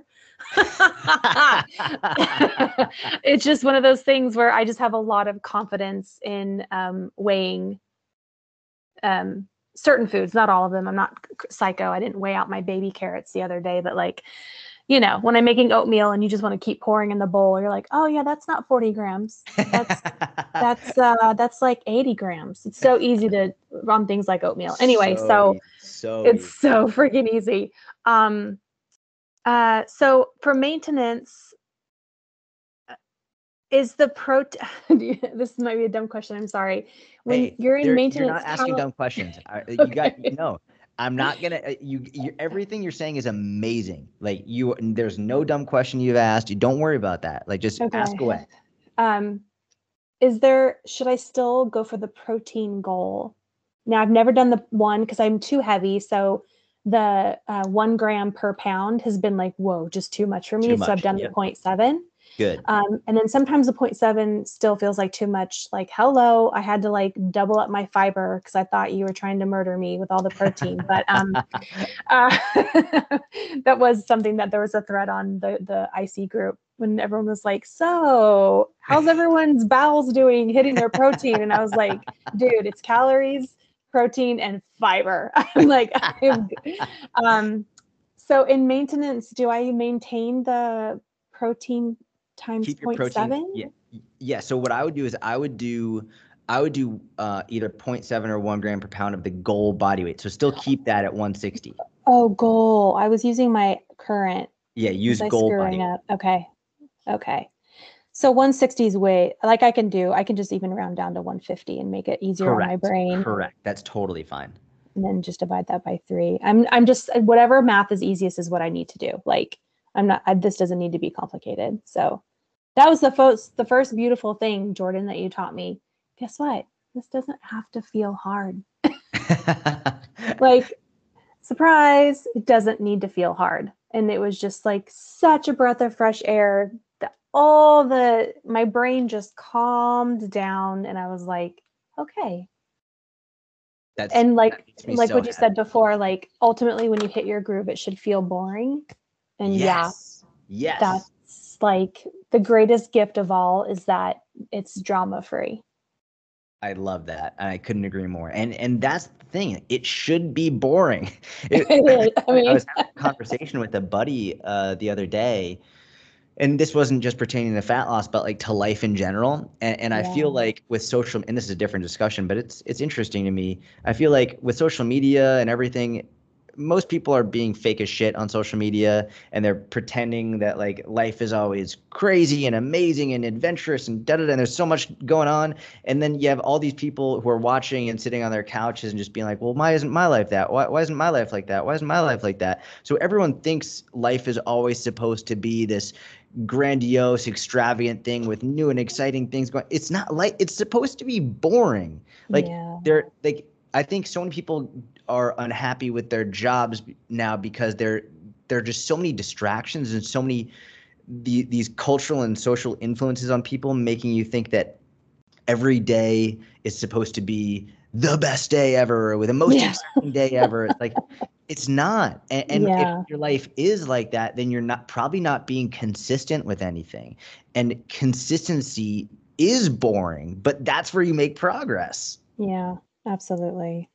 It's just one of those things where I just have a lot of confidence in um, weighing um, certain foods, not all of them. I'm not psycho. I didn't weigh out my baby carrots the other day, but like, you know, when I'm making oatmeal and you just want to keep pouring in the bowl, you're like, oh yeah, that's not forty grams. That's, that's, uh, that's like eighty grams. It's so easy to run things like oatmeal. Anyway, So so easy, so it's easy. so freaking easy. Um, uh, so for maintenance, is the protein, this might be a dumb question. I'm sorry. When Hey, you're in there, you're maintenance, not asking how, dumb questions. I, you got okay. no. I'm not gonna. uh, You, you, everything you're saying is amazing. Like you, there's no dumb question you've asked. You don't worry about that. Like just ask Okay. away. Um, is there, should I still go for the protein goal? Now I've never done the one because I'm too heavy. So the uh, one gram per pound has been like, whoa, just too much for Too me. So I've much. done the Yep. zero point seven. Good. Um, and then sometimes the zero point seven still feels like too much. Like, hello, I had to like double up my fiber because I thought you were trying to murder me with all the protein. But um, uh, that was something that there was a thread on the the I C group when everyone was like, so how's everyone's bowels doing hitting their protein? And I was like, dude, it's calories, protein, and fiber. I'm like, I'm, um, so in maintenance, do I maintain the protein times Keep zero your point protein. seven? Yeah. Yeah. So what I would do is I would do I would do uh, either zero point seven or one gram per pound of the goal body weight. So still keep that at one sixty. Oh, goal. I was using my current. Yeah. Was Use I goal body screwing weight. up? Okay. Okay. So one sixty is weight. Like I can do, I can just even round down to one fifty and make it easier on my Correct. brain. Correct. That's totally fine. And then just divide that by three. I'm, I'm just, whatever math is easiest is what I need to do. Like I'm not, I, this doesn't need to be complicated. So that was the first, the first beautiful thing, Jordan, that you taught me. Guess what? This doesn't have to feel hard. Like, surprise, it doesn't need to feel hard. And it was just like such a breath of fresh air. The, all the, my brain just calmed down and I was like, okay. That's And like, that makes me like so what you happy. said before, like ultimately when you hit your groove, it should feel boring. And Yes. yeah, Yes. that's like the greatest gift of all is that it's drama free. I love that. And I couldn't agree more. And and that's the thing. It should be boring. It, I I mean, was having a conversation with a buddy uh, the other day, and this wasn't just pertaining to fat loss, but like to life in general. And, and I yeah. feel like with social, and this is a different discussion, but it's it's interesting to me. I feel like with social media and everything, most people are being fake as shit on social media, and they're pretending that like life is always crazy and amazing and adventurous and da da da. And there's so much going on, and then you have all these people who are watching and sitting on their couches and just being like, "Well, why isn't my life that? Why why isn't my life like that? Why isn't my life like that?" So everyone thinks life is always supposed to be this grandiose, extravagant thing with new and exciting things going. It's not like it's supposed to be boring. Like Yeah. they're like I think so many people are unhappy with their jobs now because there there are just so many distractions and so many the, these cultural and social influences on people making you think that every day is supposed to be the best day ever with the most Yeah. exciting day ever. It's like it's not. And, and if Yeah. your life is like that, then you're not probably not being consistent with anything. And consistency is boring, but that's where you make progress. Yeah, absolutely.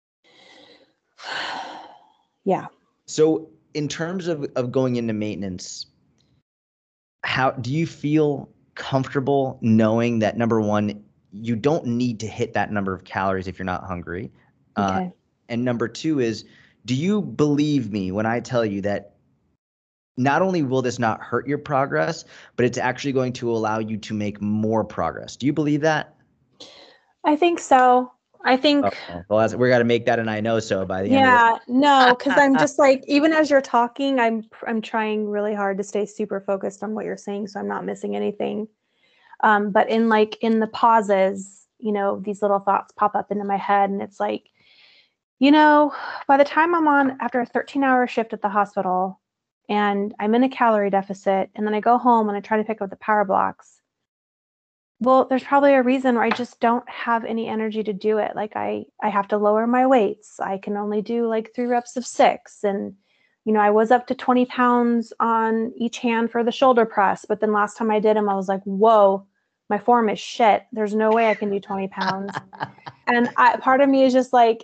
Yeah. So in terms of, of going into maintenance, how do you feel comfortable knowing that number one, you don't need to hit that number of calories if you're not hungry? Uh, Okay. and number two is, do you believe me when I tell you that not only will this not hurt your progress, but it's actually going to allow you to make more progress? Do you believe that? I think so. I think, Oh, well, that's, we got to make that an I know so by the end of this. yeah, no, because I'm just like, even as you're talking, I'm I'm trying really hard to stay super focused on what you're saying, so I'm not missing anything. Um, but in like in the pauses, you know, these little thoughts pop up into my head, and it's like, you know, by the time I'm on after a thirteen hour shift at the hospital and I'm in a calorie deficit, and then I go home and I try to pick up the power blocks. Well, there's probably a reason where I just don't have any energy to do it. Like I, I have to lower my weights. I can only do like three reps of six. And you know, I was up to twenty pounds on each hand for the shoulder press, but then last time I did them, I was like, whoa, my form is shit. There's no way I can do twenty pounds. And I, part of me is just like,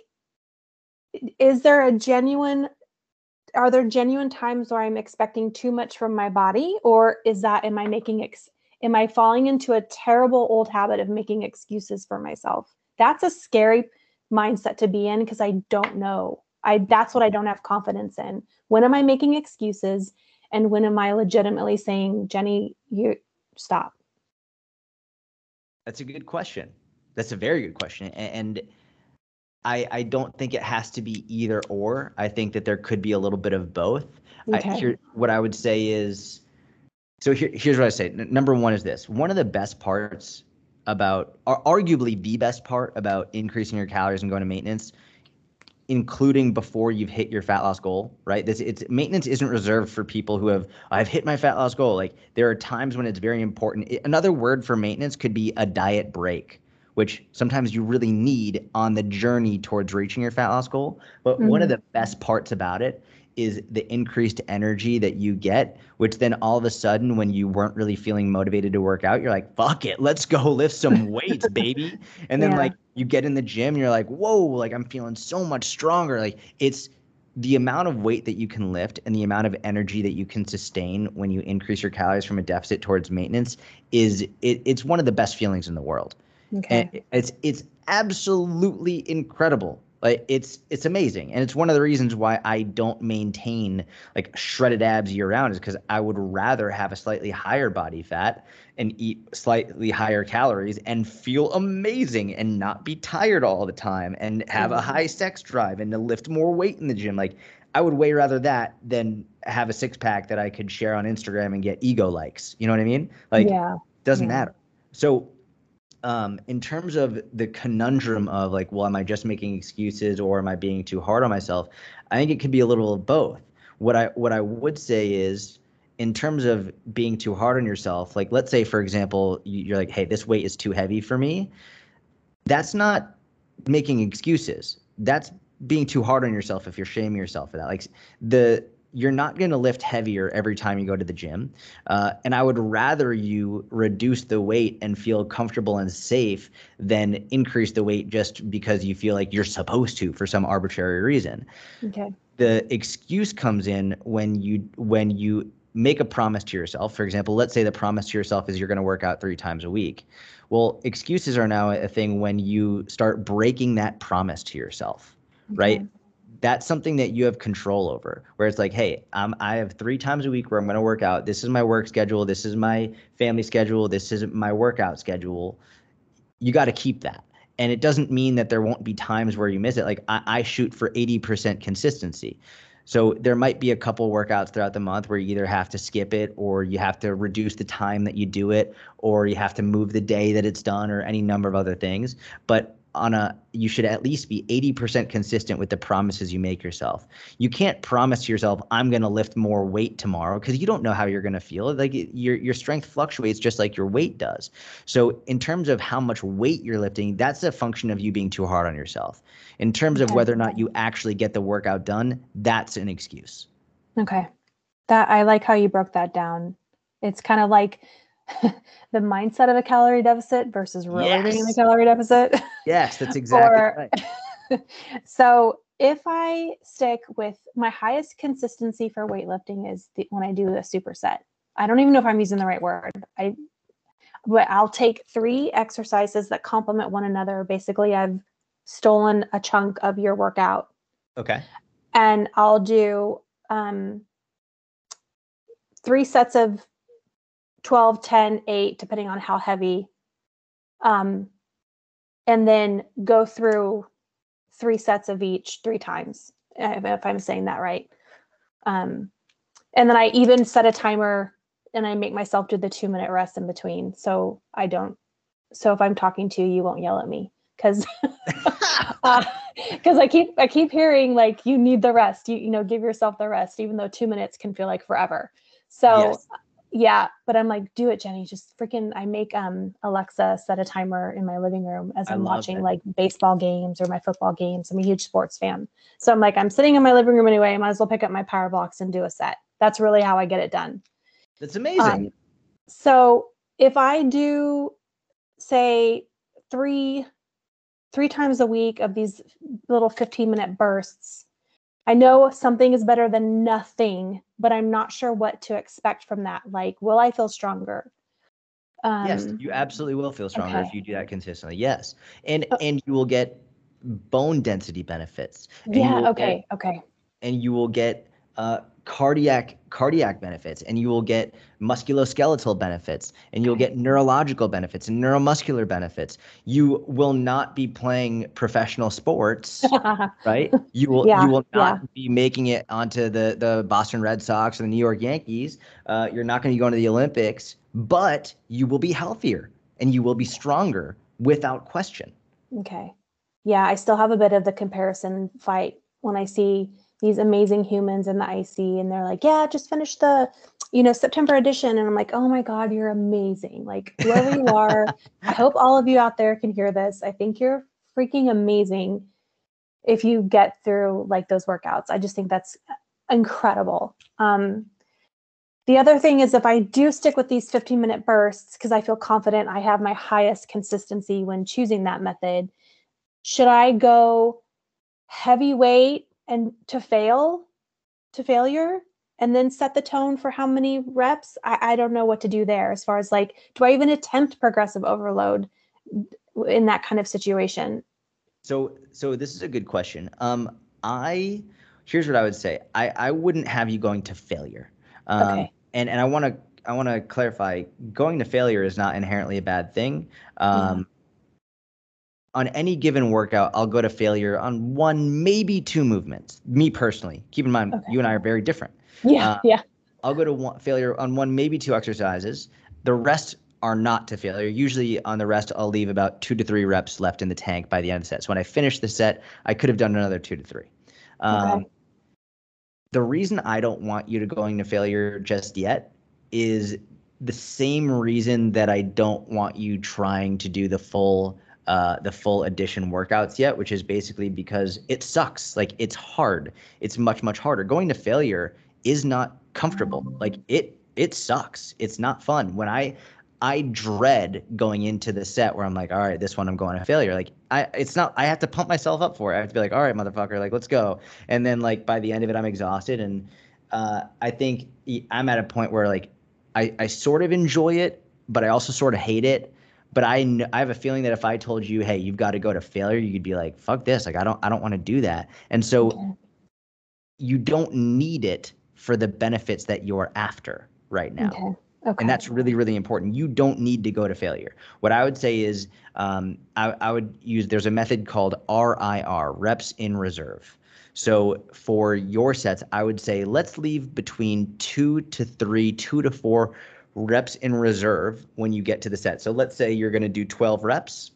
is there a genuine, are there genuine times where I'm expecting too much from my body? Or is that, am I making, ex, am I falling into a terrible old habit of making excuses for myself? That's a scary mindset to be in because I don't know. I, that's what I don't have confidence in. When am I making excuses? And when am I legitimately saying, Jenny, you stop? That's a good question. That's a very good question. And I, I don't think it has to be either or. I think that there could be a little bit of both. Okay. I, here, what I would say is, so here, here's what I say. N- number one is this. One of the best parts about, or arguably the best part about increasing your calories and going to maintenance, including before you've hit your fat loss goal, right? This it's maintenance isn't reserved for people who have, I've hit my fat loss goal. Like there are times when it's very important. It, another word for maintenance could be a diet break, which sometimes you really need on the journey towards reaching your fat loss goal. But mm-hmm. one of the best parts about it is the increased energy that you get, which then all of a sudden when you weren't really feeling motivated to work out, you're like, fuck it, let's go lift some weights, baby. And then yeah. like you get in the gym, you're like, whoa, like I'm feeling so much stronger. Like it's the amount of weight that you can lift and the amount of energy that you can sustain when you increase your calories from a deficit towards maintenance is it, it's one of the best feelings in the world. Okay. And it's it's absolutely incredible. Like it's it's amazing. And it's one of the reasons why I don't maintain like shredded abs year round is because I would rather have a slightly higher body fat and eat slightly higher calories and feel amazing and not be tired all the time and have a high sex drive and to lift more weight in the gym. Like I would way rather that than have a six pack that I could share on Instagram and get ego likes. You know what I mean? Like yeah. doesn't yeah. matter. So Um, in terms of the conundrum of like, well, am I just making excuses or am I being too hard on myself? I think it could be a little of both. What I what I would say is, in terms of being too hard on yourself, like let's say, for example, you're like, hey, this weight is too heavy for me. That's not making excuses. That's being too hard on yourself if you're shaming yourself for that. Like the you're not going to lift heavier every time you go to the gym. Uh, and I would rather you reduce the weight and feel comfortable and safe than increase the weight just because you feel like you're supposed to for some arbitrary reason. Okay. The excuse comes in when you when you make a promise to yourself. For example, let's say the promise to yourself is you're going to work out three times a week. Well, excuses are now a thing when you start breaking that promise to yourself, okay. right? That's something that you have control over, where it's like, hey, um, I have three times a week where I'm going to work out. This is my work schedule. This is my family schedule. This is my workout schedule. You got to keep that. And it doesn't mean that there won't be times where you miss it. Like I, I shoot for eighty percent consistency. So there might be a couple workouts throughout the month where you either have to skip it or you have to reduce the time that you do it or you have to move the day that it's done or any number of other things. But on a, you should at least be eighty percent consistent with the promises you make yourself. You can't promise to yourself, I'm going to lift more weight tomorrow because you don't know how you're going to feel. Like your, your strength fluctuates just like your weight does. So in terms of how much weight you're lifting, that's a function of you being too hard on yourself. In terms okay. of whether or not you actually get the workout done, that's an excuse. Okay. That I like how you broke that down. It's kind of like the mindset of a calorie deficit versus really yes. being in a calorie deficit. Yes, that's exactly or, right. So if I stick with my highest consistency for weightlifting is the, when I do a superset. I don't even know if I'm using the right word. I, but I'll take three exercises that complement one another. Basically, I've stolen a chunk of your workout. Okay. And I'll do um, three sets of twelve, ten, eight, depending on how heavy. Um, and then go through three sets of each three times, if I'm saying that right. Um, and then I even set a timer and I make myself do the two minute rest in between. So I don't, so if I'm talking to you, you won't yell at me. Cause, uh, cause I keep, I keep hearing like, you need the rest, you, you know, give yourself the rest, even though two minutes can feel like forever. So, yes. Yeah, but I'm like, do it, Jenny. Just freaking, I make um Alexa set a timer in my living room as I I'm love watching it. like baseball games or my football games. I'm a huge sports fan. So I'm like, I'm sitting in my living room anyway. I might as well pick up my power blocks and do a set. That's really how I get it done. That's amazing. Um, so if I do, say, three three times a week of these little fifteen minute bursts, I know something is better than nothing, but I'm not sure what to expect from that. Like, will I feel stronger? Yes, Um, you absolutely will feel stronger if okay. you do that consistently. Yes. And Uh, and you will get bone density benefits, and you yeah. will get Okay. Okay. and you will get uh, cardiac cardiac benefits, and you will get musculoskeletal benefits, and you'll Okay. get neurological benefits and neuromuscular benefits. You will not be playing professional sports, right? You will yeah. you will Yeah. not be making it onto the the Boston Red Sox or the New York Yankees. Uh, you're not going to be going to the Olympics, but you will be healthier and you will be stronger without question. Okay. Yeah. I still have a bit of the comparison fight when I see these amazing humans in the I C and they're like, yeah, just finish the, you know, September edition. And I'm like, oh my God, you're amazing. Like whoever you are, I hope all of you out there can hear this. I think you're freaking amazing if you get through like those workouts. I just think that's incredible. Um, the other thing is if I do stick with these fifteen minute bursts, because I feel confident I have my highest consistency when choosing that method, should I go heavyweight and to fail to failure and then set the tone for how many reps? I, I don't know what to do there as far as like, do I even attempt progressive overload in that kind of situation? So, so this is a good question. Um, I here's what I would say. I I wouldn't have you going to failure. Um, Okay. and and I want to I want to clarify. Going to failure is not inherently a bad thing. Yeah. Um, on any given workout, I'll go to failure on one, maybe two movements. Me personally, keep in mind, Okay. you and I are very different. Yeah. Uh, Yeah. I'll go to one, failure on one, maybe two exercises. The rest are not to failure. Usually on the rest, I'll leave about two to three reps left in the tank by the end of the set. So when I finish the set, I could have done another two to three. Um, Okay. the reason I don't want you to going to failure just yet is the same reason that I don't want you trying to do the full uh, the full addition workouts yet, which is basically because it sucks. Like it's hard. It's much, much harder. Going to failure is not comfortable. Like it it sucks. It's not fun. When I I dread going into the set where I'm like, all right, this one I'm going to failure. Like I it's not I have to pump myself up for it. I have to be like, all right, motherfucker, like let's go. And then like by the end of it, I'm exhausted. And uh, I think I'm at a point where like I, I sort of enjoy it, but I also sort of hate it. But I, kn- I have a feeling that if I told you, hey, you've got to go to failure, you'd be like, fuck this. Like I don't I don't want to do that. And so Okay. you don't need it for the benefits that you're after right now. Okay. And Okay. that's really, really important. You don't need to go to failure. What I would say is um, I, I would use, there's a method called R I R, reps in reserve. So for your sets, I would say let's leave between two to three, two to four reps in reserve when you get to the set. So let's say you're going to do twelve reps.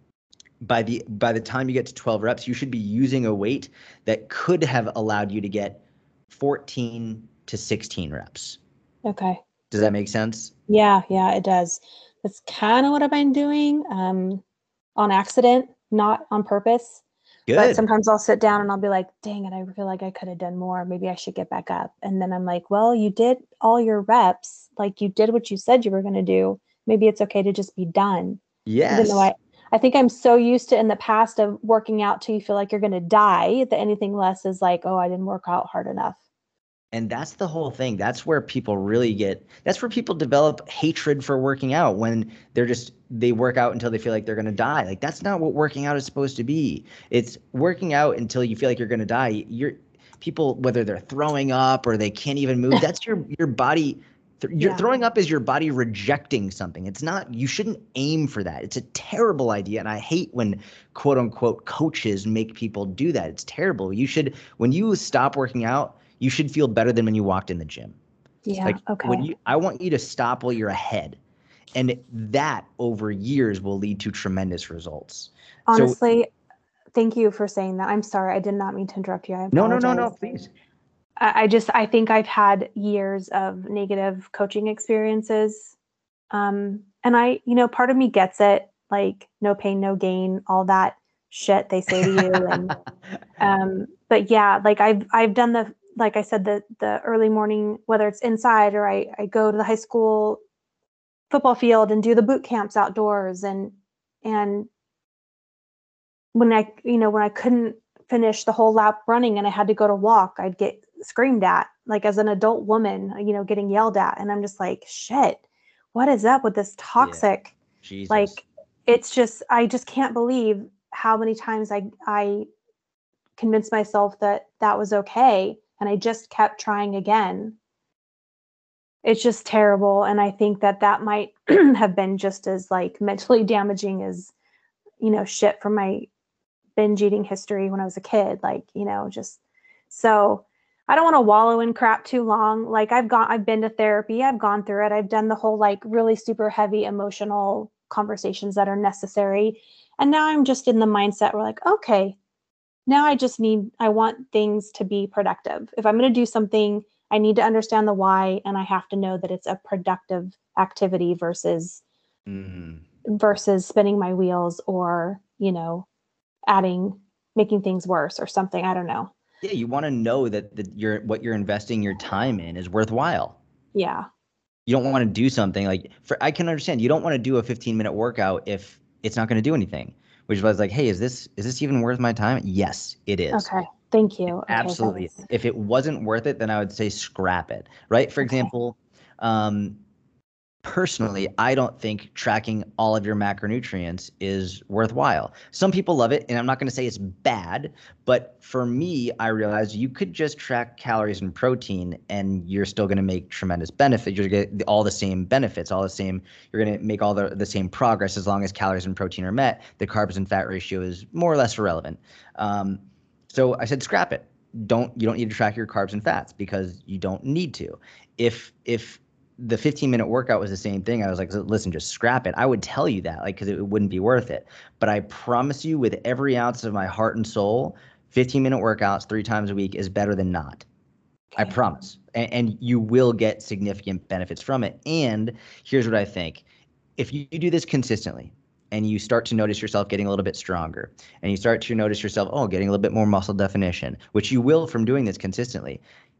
By the by the time you get to twelve reps, you should be using a weight that could have allowed you to get fourteen to sixteen reps. Okay. Does that make sense? Yeah. Yeah, it does. That's kind of what I've been doing um, on accident, not on purpose. But Good. sometimes I'll sit down and I'll be like, dang it, I feel like I could have done more. Maybe I should get back up. And then I'm like, well, you did all your reps. Like you did what you said you were going to do. Maybe it's okay to just be done. Even though Yes. I, I think I'm so used to in the past of working out till you feel like you're going to die that anything less is like, oh, I didn't work out hard enough. And that's the whole thing. That's where people really get, that's where people develop hatred for working out when they're just, they work out until they feel like they're going to die. Like that's not what working out is supposed to be. It's working out until you feel like you're going to die. You're people, whether they're throwing up or they can't even move, that's your, your body. Th- you're Yeah. throwing up is your body rejecting something. It's not, you shouldn't aim for that. It's a terrible idea. And I hate when quote unquote coaches make people do that. It's terrible. You should, when you stop working out, you should feel better than when you walked in the gym. Yeah. Like when Okay. you, I want you to stop while you're ahead. And that over years will lead to tremendous results. So Honestly, thank you for saying that. I'm sorry. I did not mean to interrupt you. I no, no, no, no, apologize. please. I, I just, I think I've had years of negative coaching experiences. Um, and I, you know, part of me gets it, like no pain, no gain, all that shit they say to you. And, um, but yeah, like I've, I've done the, like I said, the, the early morning, whether it's inside or I, I go to the high school football field and do the boot camps outdoors. And, and when I, you know, when I couldn't finish the whole lap running and I had to go to walk, I'd get screamed at, like as an adult woman, you know, getting yelled at. And I'm just like, shit, what is up with this Yeah. toxic? Jesus. Like, it's just, I just can't believe how many times I, I convinced myself that that was okay. And I just kept trying again. It's just terrible. And I think that that might have been just as like mentally damaging as, you know, shit from my binge eating history when I was a kid. Like, you know, just so I don't want to wallow in crap too long. Like I've gone, I've been to therapy. I've gone through it. I've done the whole like really super heavy emotional conversations that are necessary. And now I'm just in the mindset where like, okay, now I just need, I want things to be productive. If I'm going to do something, I need to understand the why, and I have to know that it's a productive activity versus Mm. versus spinning my wheels or, you know, adding, making things worse or something. I don't know. Yeah, you want to know that the, you're, what you're investing your time in is worthwhile. Yeah. You don't want to do something like, for I can understand you don't want to do a fifteen minute workout if it's not going to do anything. Which was like, hey, is this is this even worth my time? Yes, it is. Okay. Thank you. Okay. Absolutely. That's, If it wasn't worth it, then I would say scrap it. Right? For okay. example, um, personally, I don't think tracking all of your macronutrients is worthwhile. Some people love it, and I'm not going to say it's bad, but for me, I realized you could just track calories and protein, and you're still going to make tremendous benefit. You're going to get all the same benefits, all the same. You're going to make all the, the same progress as long as calories and protein are met. The carbs and fat ratio is more or less irrelevant. Um, so I said, scrap it. Don't you don't need to track your carbs and fats because you don't need to. If if the fifteen minute workout was the same thing, I was like, listen, just scrap it. I would tell you that, like, because it wouldn't be worth it. But I promise you, with every ounce of my heart and soul, fifteen minute workouts three times a week is better than not. Okay. I promise. And, and you will get significant benefits from it. And here's what I think. If you, you do this consistently and you start to notice yourself getting a little bit stronger and you start to notice yourself, oh, getting a little bit more muscle definition, which you will from doing this consistently,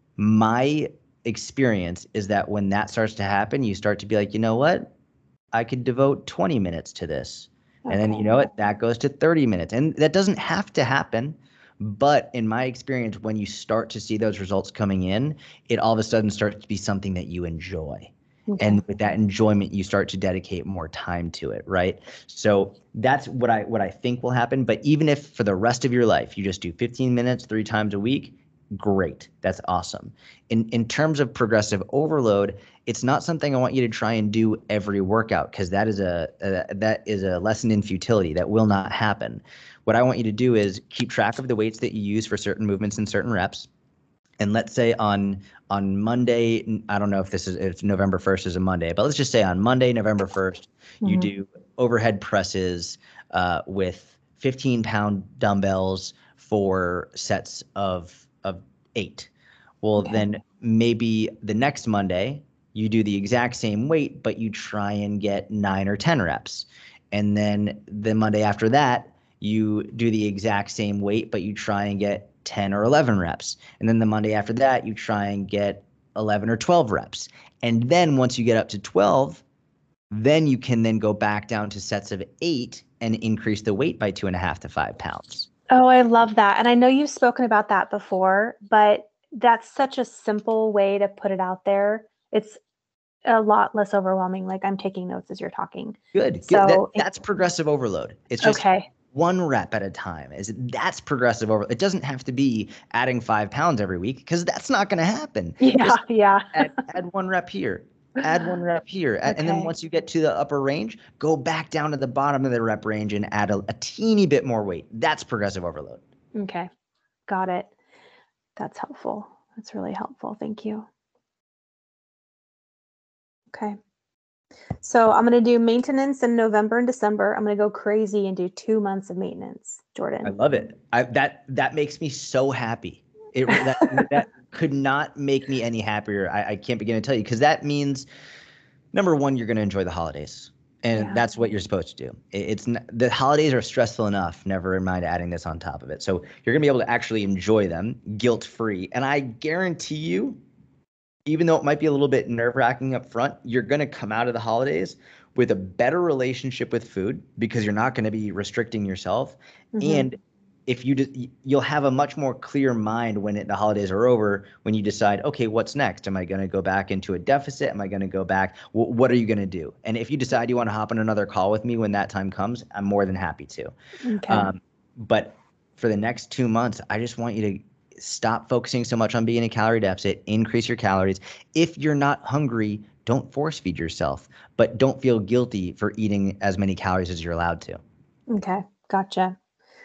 my experience is that when that starts to happen, you start to be like, you know what? I could devote twenty minutes to this. Okay. And then, you know what? That goes to thirty minutes. And that doesn't have to happen. But in my experience, when you start to see those results coming in, it all of a sudden starts to be something that you enjoy. Okay. And with that enjoyment, you start to dedicate more time to it, right? So that's what I what I think will happen. But even if for the rest of your life, you just do fifteen minutes three times a week, great. That's awesome. In in terms of progressive overload, it's not something I want you to try and do every workout because that is a, a that is a lesson in futility. That will not happen. What I want you to do is keep track of the weights that you use for certain movements and certain reps. And let's say on on Monday, I don't know if this is if November first is a Monday, but let's just say on Monday, November first, mm-hmm. you do overhead presses uh, with fifteen pound dumbbells for sets of of eight. Well, okay. Then maybe the next Monday you do the exact same weight, but you try and get nine or ten reps. And then the Monday after that, you do the exact same weight, but you try and get ten or eleven reps. And then the Monday after that, you try and get eleven or twelve reps. And then once you get up to twelve, then you can then go back down to sets of eight and increase the weight by two and a half to five pounds. Oh, I love that. And I know you've spoken about that before, but that's such a simple way to put it out there. It's a lot less overwhelming. Like I'm taking notes as you're talking. Good. So good. That, that's progressive overload. It's just okay. One rep at a time. Is that's progressive overload. It doesn't have to be adding five pounds every week because that's not going to happen. Yeah, just yeah. add, add one rep here. Add one rep here. Okay. And then once you get to the upper range, go back down to the bottom of the rep range and add a, a teeny bit more weight. That's progressive overload. Okay. Got it. That's helpful. That's really helpful. Thank you. Okay. So I'm going to do maintenance in November and December. I'm going to go crazy and do two months of maintenance, Jordan. I love it. I, that that makes me so happy. It that, that could not make me any happier. I, I can't begin to tell you, because that means, number one, you're going to enjoy the holidays, and Yeah. that's what you're supposed to do. It, it's n- the holidays are stressful enough. Never mind adding this on top of it. So you're going to be able to actually enjoy them guilt free, and I guarantee you, even though it might be a little bit nerve wracking up front, you're going to come out of the holidays with a better relationship with food, because you're not going to be restricting yourself, Mm-hmm. and if you de- you'll have a much more clear mind when it, the holidays are over, when you decide, okay, what's next? Am I going to go back into a deficit? Am I going to go back? W- what are you going to do? And if you decide you want to hop on another call with me when that time comes, I'm more than happy to. Okay. Um, but for the next two months, I just want you to stop focusing so much on being in a calorie deficit, increase your calories. If you're not hungry, don't force feed yourself, but don't feel guilty for eating as many calories as you're allowed to. Okay. Gotcha.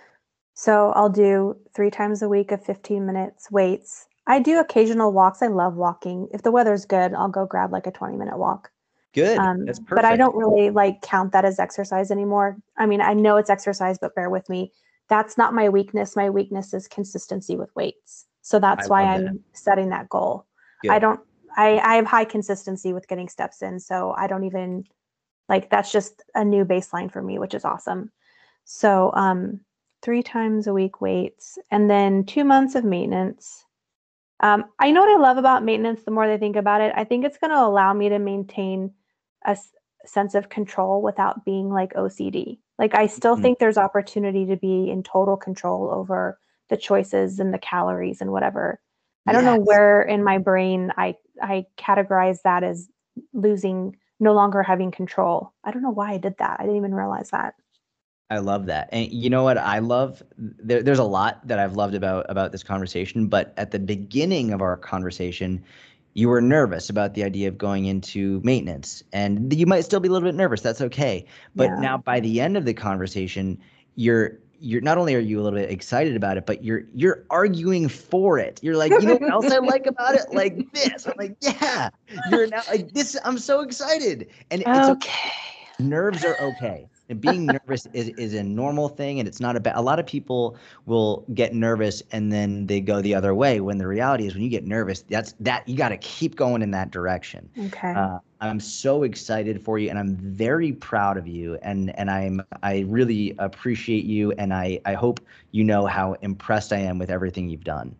So I'll do three times a week of fifteen minutes weights. I do occasional walks. I love walking. If the weather's good, I'll go grab like a twenty minute walk. Good. Um, That's but I perfect. don't really like count that as exercise anymore. I mean, I know it's exercise, but bear with me. That's not my weakness. My weakness is consistency with weights. So that's I why love I'm that. setting that goal. Good. I don't, I, I have high consistency with getting steps in. So I don't even like, that's just a new baseline for me, which is awesome. So, um, three times a week weights, and then two months of maintenance. Um, I know what I love about maintenance. The more that I think about it, I think it's going to allow me to maintain a s- sense of control without being like O C D. Like I still Mhm. think there's opportunity to be in total control over the choices and the calories and whatever. I don't know Yes. where in my brain I I categorize that as losing, no longer having control. I don't know why I did that. I didn't even realize that. I love that. And you know what I love? There, there's a lot that I've loved about about this conversation, but at the beginning of our conversation, you were nervous about the idea of going into maintenance, and you might still be a little bit nervous. That's okay. But Yeah. now by the end of the conversation, you're you're not only are you a little bit excited about it, but you're you're arguing for it. You're like, you know what else I like about it? Like this. I'm like, yeah. You're now like this. I'm so excited, and it's okay. Okay. Nerves are okay. And being nervous is, is a normal thing, and it's not a bad. A lot of people will get nervous and then they go the other way. When the reality is, when you get nervous, that's that you got to keep going in that direction. Okay. Uh, I'm so excited for you, and I'm very proud of you, and and I'm I really appreciate you, and I I hope you know how impressed I am with everything you've done.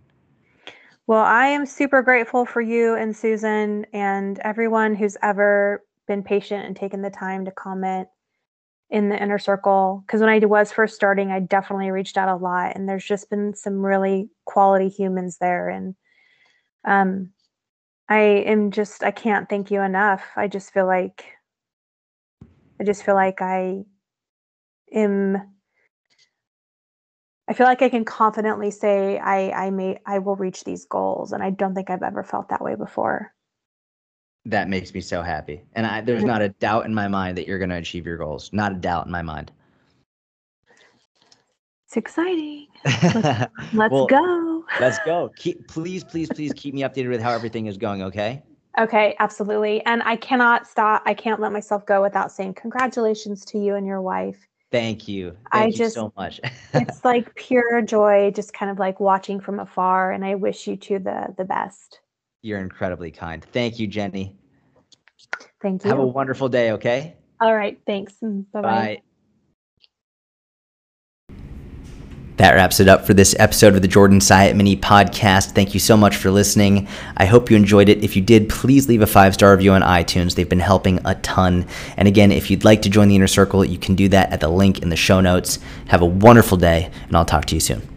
Well, I am super grateful for you and Susan and everyone who's ever been patient and taken the time to comment in the inner circle. Because when I was first starting, I definitely reached out a lot, and there's just been some really quality humans there. And um, I am just, I can't thank you enough. I just feel like, I just feel like I am, I feel like I can confidently say I, I may, I will reach these goals. And I don't think I've ever felt that way before. That makes me so happy, and I, there's not a doubt in my mind that you're going to achieve your goals. Not a doubt in my mind. It's exciting. Let's, let's Well, go. let's go. Keep, please, please, please keep me updated with how everything is going, okay? Okay, absolutely. And I cannot stop. I can't let myself go without saying congratulations to you and your wife. Thank you. I Thank you just, so much. it's like pure joy, just kind of like watching from afar. And I wish you two the the best. You're incredibly kind. Thank you, Jenny. Thank you. Have a wonderful day, okay? All right. Thanks. Bye-bye. Bye. That wraps it up for this episode of the Jordan Syatt Mini Podcast. Thank you so much for listening. I hope you enjoyed it. If you did, please leave a five-star review on iTunes. They've been helping a ton. And again, if you'd like to join the Inner Circle, you can do that at the link in the show notes. Have a wonderful day, and I'll talk to you soon.